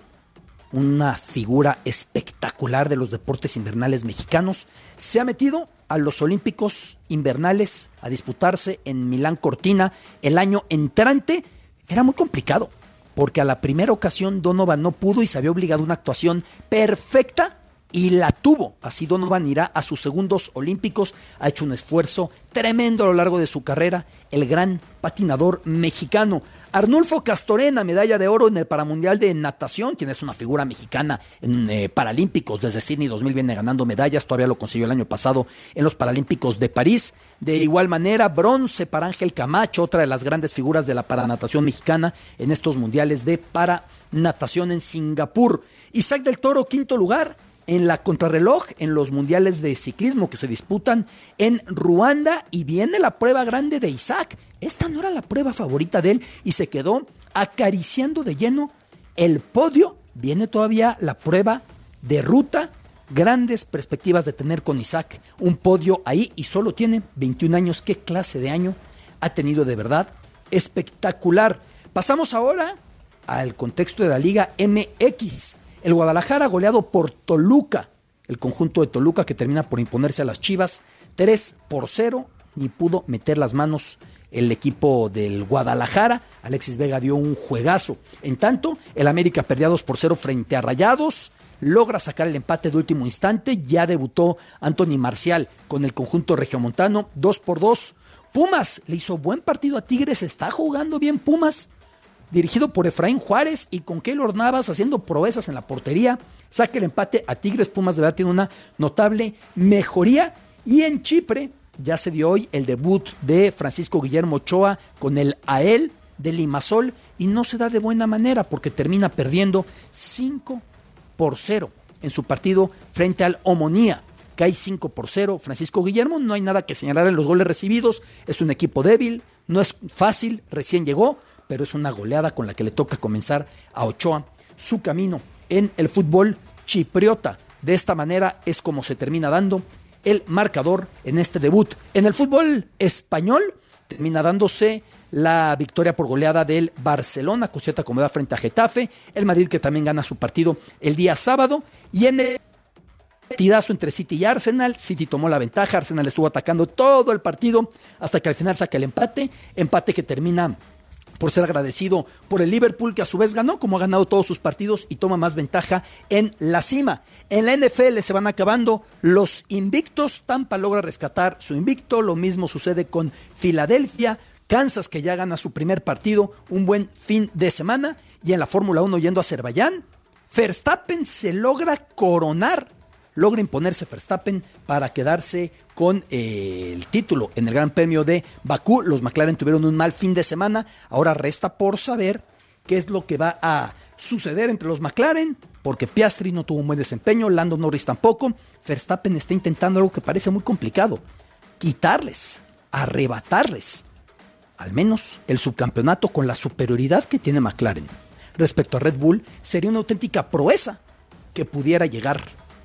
una figura espectacular de los deportes invernales mexicanos, se ha metido a los Olímpicos Invernales a disputarse en Milán Cortina el año entrante. Era muy complicado, porque a la primera ocasión Donovan no pudo y se había obligado a una actuación perfecta, y la tuvo. Así Donovan irá a sus segundos Olímpicos. Ha hecho un esfuerzo tremendo a lo largo de su carrera el gran patinador mexicano. Arnulfo Castorena, medalla de oro en el Paramundial de Natación, quien es una figura mexicana en eh, Paralímpicos. Desde Sydney dos mil viene ganando medallas, todavía lo consiguió el año pasado en los Paralímpicos de París. De igual manera, bronce para Ángel Camacho, otra de las grandes figuras de la paranatación mexicana en estos mundiales de paranatación en Singapur. Isaac del Toro, quinto lugar en la contrarreloj en los mundiales de ciclismo que se disputan en Ruanda, y viene la prueba grande de Isaac. Esta no era la prueba favorita de él y se quedó acariciando de lleno el podio. Viene todavía la prueba de ruta. Grandes perspectivas de tener con Isaac un podio ahí, y solo tiene veintiún años. ¿Qué clase de año ha tenido? De verdad espectacular. Pasamos ahora al contexto de la Liga M X. El Guadalajara goleado por Toluca, el conjunto de Toluca que termina por imponerse a las Chivas tres por cero, ni pudo meter las manos el equipo del Guadalajara. Alexis Vega dio un juegazo. En tanto, el América perdía dos por cero frente a Rayados, logra sacar el empate de último instante. Ya debutó Anthony Marcial con el conjunto regiomontano, dos por dos. Pumas le hizo buen partido a Tigres, está jugando bien Pumas, dirigido por Efraín Juárez y con Keylor Navas haciendo proezas en la portería. Saca el empate a Tigres. Pumas de verdad tiene una notable mejoría. Y en Chipre ya se dio hoy el debut de Francisco Guillermo Ochoa con el A E L de Limassol, y no se da de buena manera porque termina perdiendo cinco por cero en su partido frente al Omonia. Cae cinco por cero Francisco Guillermo. No hay nada que señalar en los goles recibidos. Es un equipo débil, no es fácil, recién llegó, pero es una goleada con la que le toca comenzar a Ochoa su camino en el fútbol chipriota. De esta manera es como se termina dando el marcador en este debut. En el fútbol español termina dándose la victoria por goleada del Barcelona con cierta comodidad frente a Getafe. El Madrid, que también gana su partido el día sábado. Y en el partidazo entre City y Arsenal, City tomó la ventaja. Arsenal estuvo atacando todo el partido hasta que al final saca el empate. Empate que termina por ser agradecido por el Liverpool, que a su vez ganó, como ha ganado todos sus partidos, y toma más ventaja en la cima. En la N F L se van acabando los invictos. Tampa logra rescatar su invicto. Lo mismo sucede con Filadelfia. Kansas, que ya gana su primer partido. Un buen fin de semana. Y en la Fórmula uno, yendo a Azerbaiyán, Verstappen se logra coronar. Logra imponerse Verstappen para quedarse con eh, el título en el Gran Premio de Bakú. Los McLaren tuvieron un mal fin de semana. Ahora resta por saber qué es lo que va a suceder entre los McLaren, porque Piastri no tuvo un buen desempeño, Lando Norris tampoco. Verstappen está intentando algo que parece muy complicado: quitarles, arrebatarles al menos el subcampeonato con la superioridad que tiene McLaren respecto a Red Bull. Sería una auténtica proeza que pudiera llegar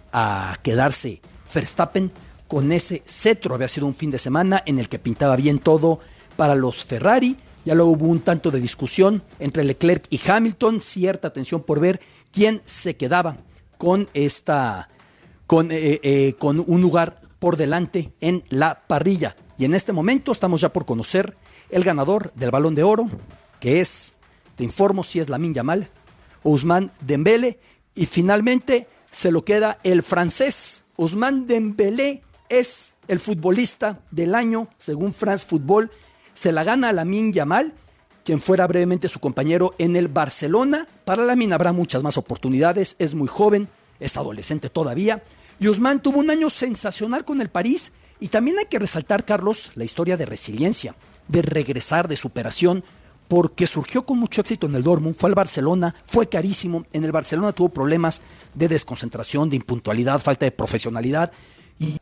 a quedarse Verstappen con ese cetro. Había sido un fin de semana en el que pintaba bien todo para los Ferrari. Ya luego hubo un tanto de discusión entre Leclerc y Hamilton, cierta tensión por ver quién se quedaba con esta, con, eh, eh, con un lugar por delante en la parrilla. Y en este momento estamos ya por conocer el ganador del Balón de Oro, que es, te informo si es Lamine Yamal, Ousmane Dembélé, y finalmente se lo queda el francés. Ousmane Dembélé es el futbolista del año, según France Football. Se la gana a Lamine Yamal, quien fuera brevemente su compañero en el Barcelona. Para Lamine habrá muchas más oportunidades, es muy joven, es adolescente todavía. Y Ousmane tuvo un año sensacional con el París. Y también hay que resaltar, Carlos, la historia de resiliencia, de regresar, de superación, porque surgió con mucho éxito en el Dortmund, fue al Barcelona, fue carísimo. En el Barcelona tuvo problemas de desconcentración, de impuntualidad, falta de profesionalidad, y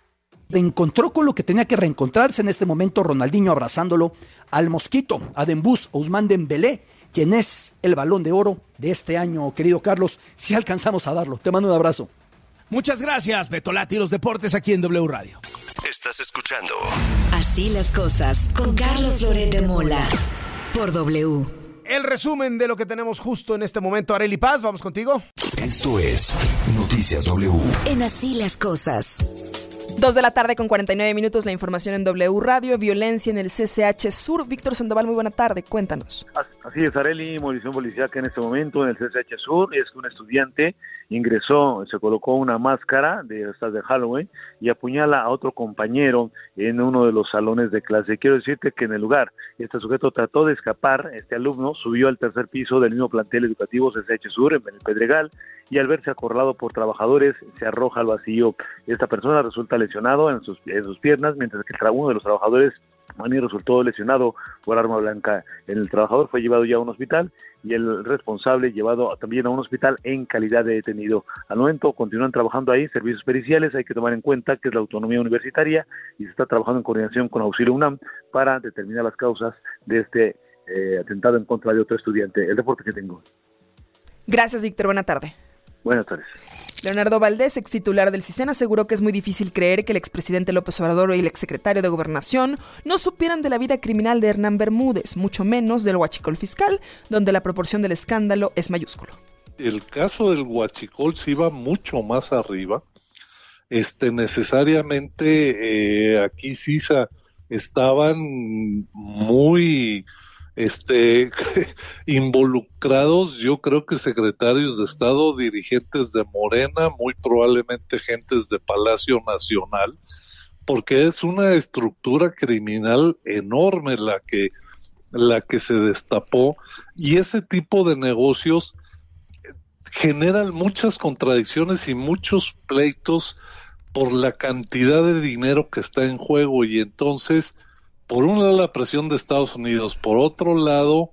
reencontró con lo que tenía que reencontrarse. En este momento Ronaldinho abrazándolo al mosquito, a Dembús, Ousmane Dembélé, quien es el Balón de Oro de este año, querido Carlos, si alcanzamos a darlo. Te mando un abrazo. Muchas gracias, Betolati, los deportes aquí en W Radio. Estás escuchando Así las cosas con Carlos Loret de Mola por W. El resumen de lo que tenemos justo en este momento. Arely Paz, vamos contigo. Esto es Noticias W. En Así las cosas. Dos de la tarde con cuarenta y nueve minutos, la información en W Radio. Violencia en el C C H Sur. Víctor Sandoval, muy buena tarde, cuéntanos. Así es, Arely, movilización policíaca en este momento en el C C H Sur. Es que un estudiante ingresó, se colocó una máscara de estas de Halloween y apuñala a otro compañero en uno de los salones de clase. Quiero decirte que en el lugar, este sujeto trató de escapar, este alumno subió al tercer piso del mismo plantel educativo C C H Sur, en el Pedregal, y al verse acorralado por trabajadores, se arroja al vacío. Esta persona resulta lesionado en sus, en sus piernas, mientras que uno de los trabajadores también resultó lesionado por arma blanca. El trabajador fue llevado ya a un hospital y el responsable llevado también a un hospital en calidad de detenido. Al momento continúan trabajando ahí servicios periciales. Hay que tomar en cuenta que es la autonomía universitaria y se está trabajando en coordinación con Auxilio UNAM para determinar las causas de este eh, atentado en contra de otro estudiante. El reporte que tengo. Gracias, Víctor. Buena tarde. Buenas tardes. Leonardo Valdés, ex titular del CISEN, aseguró que es muy difícil creer que el expresidente López Obrador y el exsecretario de Gobernación no supieran de la vida criminal de Hernán Bermúdez, mucho menos del huachicol fiscal, donde la proporción del escándalo es mayúsculo. El caso del huachicol se iba mucho más arriba. Este, necesariamente eh, aquí CISA estaban muy este involucrados, yo creo que secretarios de Estado, dirigentes de Morena, muy probablemente gentes de Palacio Nacional, porque es una estructura criminal enorme la que la que se destapó, y ese tipo de negocios generan muchas contradicciones y muchos pleitos por la cantidad de dinero que está en juego. Y entonces, por un lado la presión de Estados Unidos, por otro lado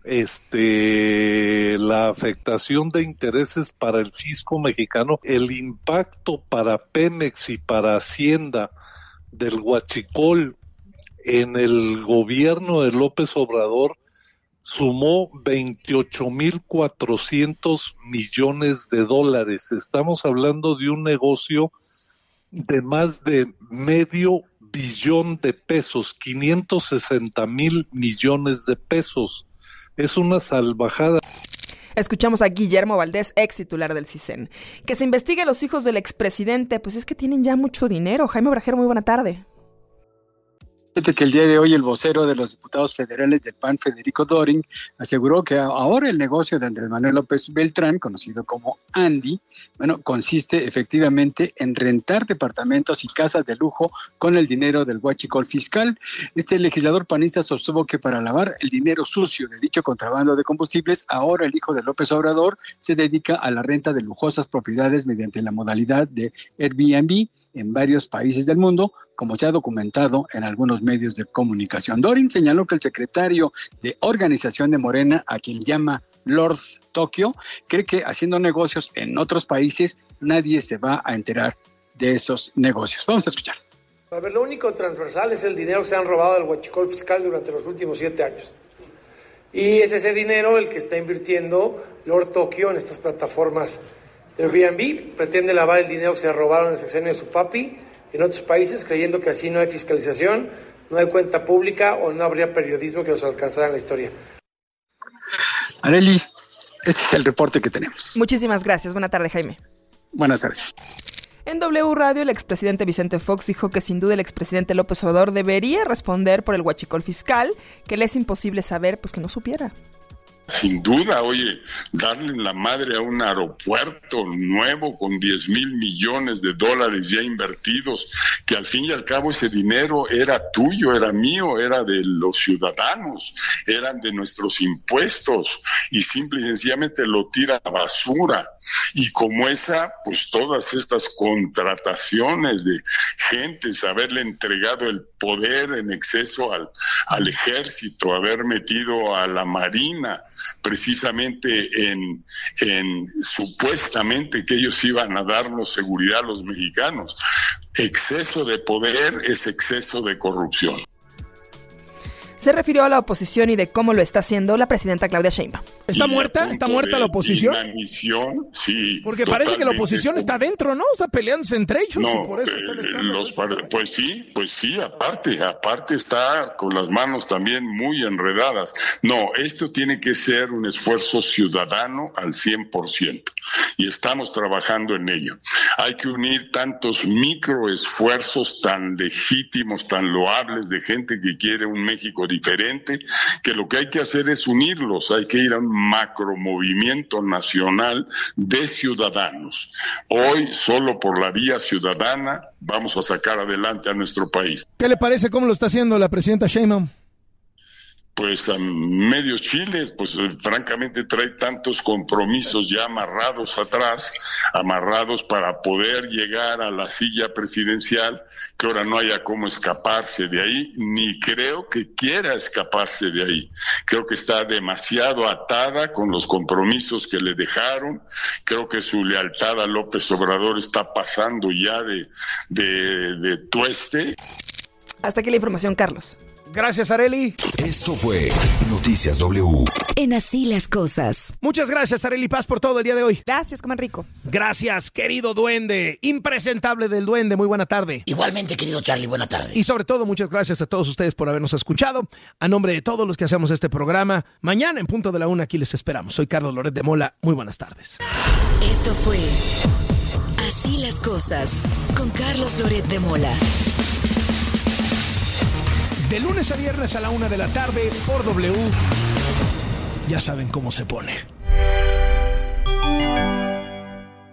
este la afectación de intereses para el fisco mexicano, el impacto para Pemex y para Hacienda del huachicol en el gobierno de López Obrador sumó veintiocho mil cuatrocientos millones de dólares. Estamos hablando de un negocio de más de medio billón de pesos, quinientos sesenta mil millones de pesos. Es una salvajada. Escuchamos a Guillermo Valdés, ex titular del CISEN. Que se investigue a los hijos del expresidente, pues es que tienen ya mucho dinero. Jaime Brajero, muy buena tarde. Fíjate que el día de hoy el vocero de los diputados federales del P A N, Federico Doring, aseguró que ahora el negocio de Andrés Manuel López Beltrán, conocido como Andy, bueno, consiste efectivamente en rentar departamentos y casas de lujo con el dinero del huachicol fiscal. Este legislador panista sostuvo que para lavar el dinero sucio de dicho contrabando de combustibles, ahora el hijo de López Obrador se dedica a la renta de lujosas propiedades mediante la modalidad de Airbnb en varios países del mundo, como se ha documentado en algunos medios de comunicación. Doring señaló que el secretario de Organización de Morena, a quien llama Lord Tokio, cree que haciendo negocios en otros países nadie se va a enterar de esos negocios. Vamos a escuchar. A ver, lo único transversal es el dinero que se han robado del huachicol fiscal durante los últimos siete años. Y es ese dinero el que está invirtiendo Lord Tokio en estas plataformas de Airbnb. Pretende lavar el dinero que se robaron en el sexenio de su papi en otros países, creyendo que así no hay fiscalización, no hay cuenta pública o no habría periodismo que los alcanzara en la historia. Arely, este es el reporte que tenemos. Muchísimas gracias. Buena tarde, Jaime. Buenas tardes. En W Radio, el expresidente Vicente Fox dijo que sin duda el expresidente López Obrador debería responder por el huachicol fiscal, que le es imposible saber, pues que no supiera. Sin duda, oye, darle la madre a un aeropuerto nuevo con diez mil millones de dólares ya invertidos, que al fin y al cabo ese dinero era tuyo, era mío, era de los ciudadanos, eran de nuestros impuestos, y simple y sencillamente lo tira a basura. Y como esa, pues todas estas contrataciones de gentes, haberle entregado el poder en exceso al, al ejército, haber metido a la marina, precisamente en, en supuestamente que ellos iban a darnos seguridad a los mexicanos. Exceso de poder es exceso de corrupción. Se refirió a la oposición y de cómo lo está haciendo la presidenta Claudia Sheinbaum. ¿Está muerta? ¿Está muerta la oposición? Inanición, sí. Porque parece que la oposición está dentro, ¿no? Está peleándose entre ellos. No, y por eso está el escándalo. los, pues sí, pues sí, aparte, aparte está con las manos también muy enredadas. No, esto tiene que ser un esfuerzo ciudadano al cien por ciento y estamos trabajando en ello. Hay que unir tantos microesfuerzos tan legítimos, tan loables de gente que quiere un México diferente, que lo que hay que hacer es unirlos, hay que ir a un macromovimiento nacional de ciudadanos. Hoy, solo por la vía ciudadana, vamos a sacar adelante a nuestro país. ¿Qué le parece cómo lo está haciendo la presidenta Sheinbaum? Pues a medios chiles, pues francamente trae tantos compromisos ya amarrados atrás, amarrados para poder llegar a la silla presidencial, que ahora no haya cómo escaparse de ahí, ni creo que quiera escaparse de ahí. Creo que está demasiado atada con los compromisos que le dejaron, creo que su lealtad a López Obrador está pasando ya de, de, de tueste. Hasta aquí la información, Carlos. Gracias, Arely. Esto fue Noticias W. En Así las Cosas. Muchas gracias, Arely Paz, por todo el día de hoy. Gracias, coman rico. Gracias, querido duende. Impresentable del duende. Muy buena tarde. Igualmente, querido Charlie, buena tarde. Y sobre todo, muchas gracias a todos ustedes por habernos escuchado. A nombre de todos los que hacemos este programa, mañana en punto de la una aquí les esperamos. Soy Carlos Loret de Mola. Muy buenas tardes. Esto fue Así las Cosas con Carlos Loret de Mola. De lunes a viernes a la una de la tarde por W. Ya saben cómo se pone.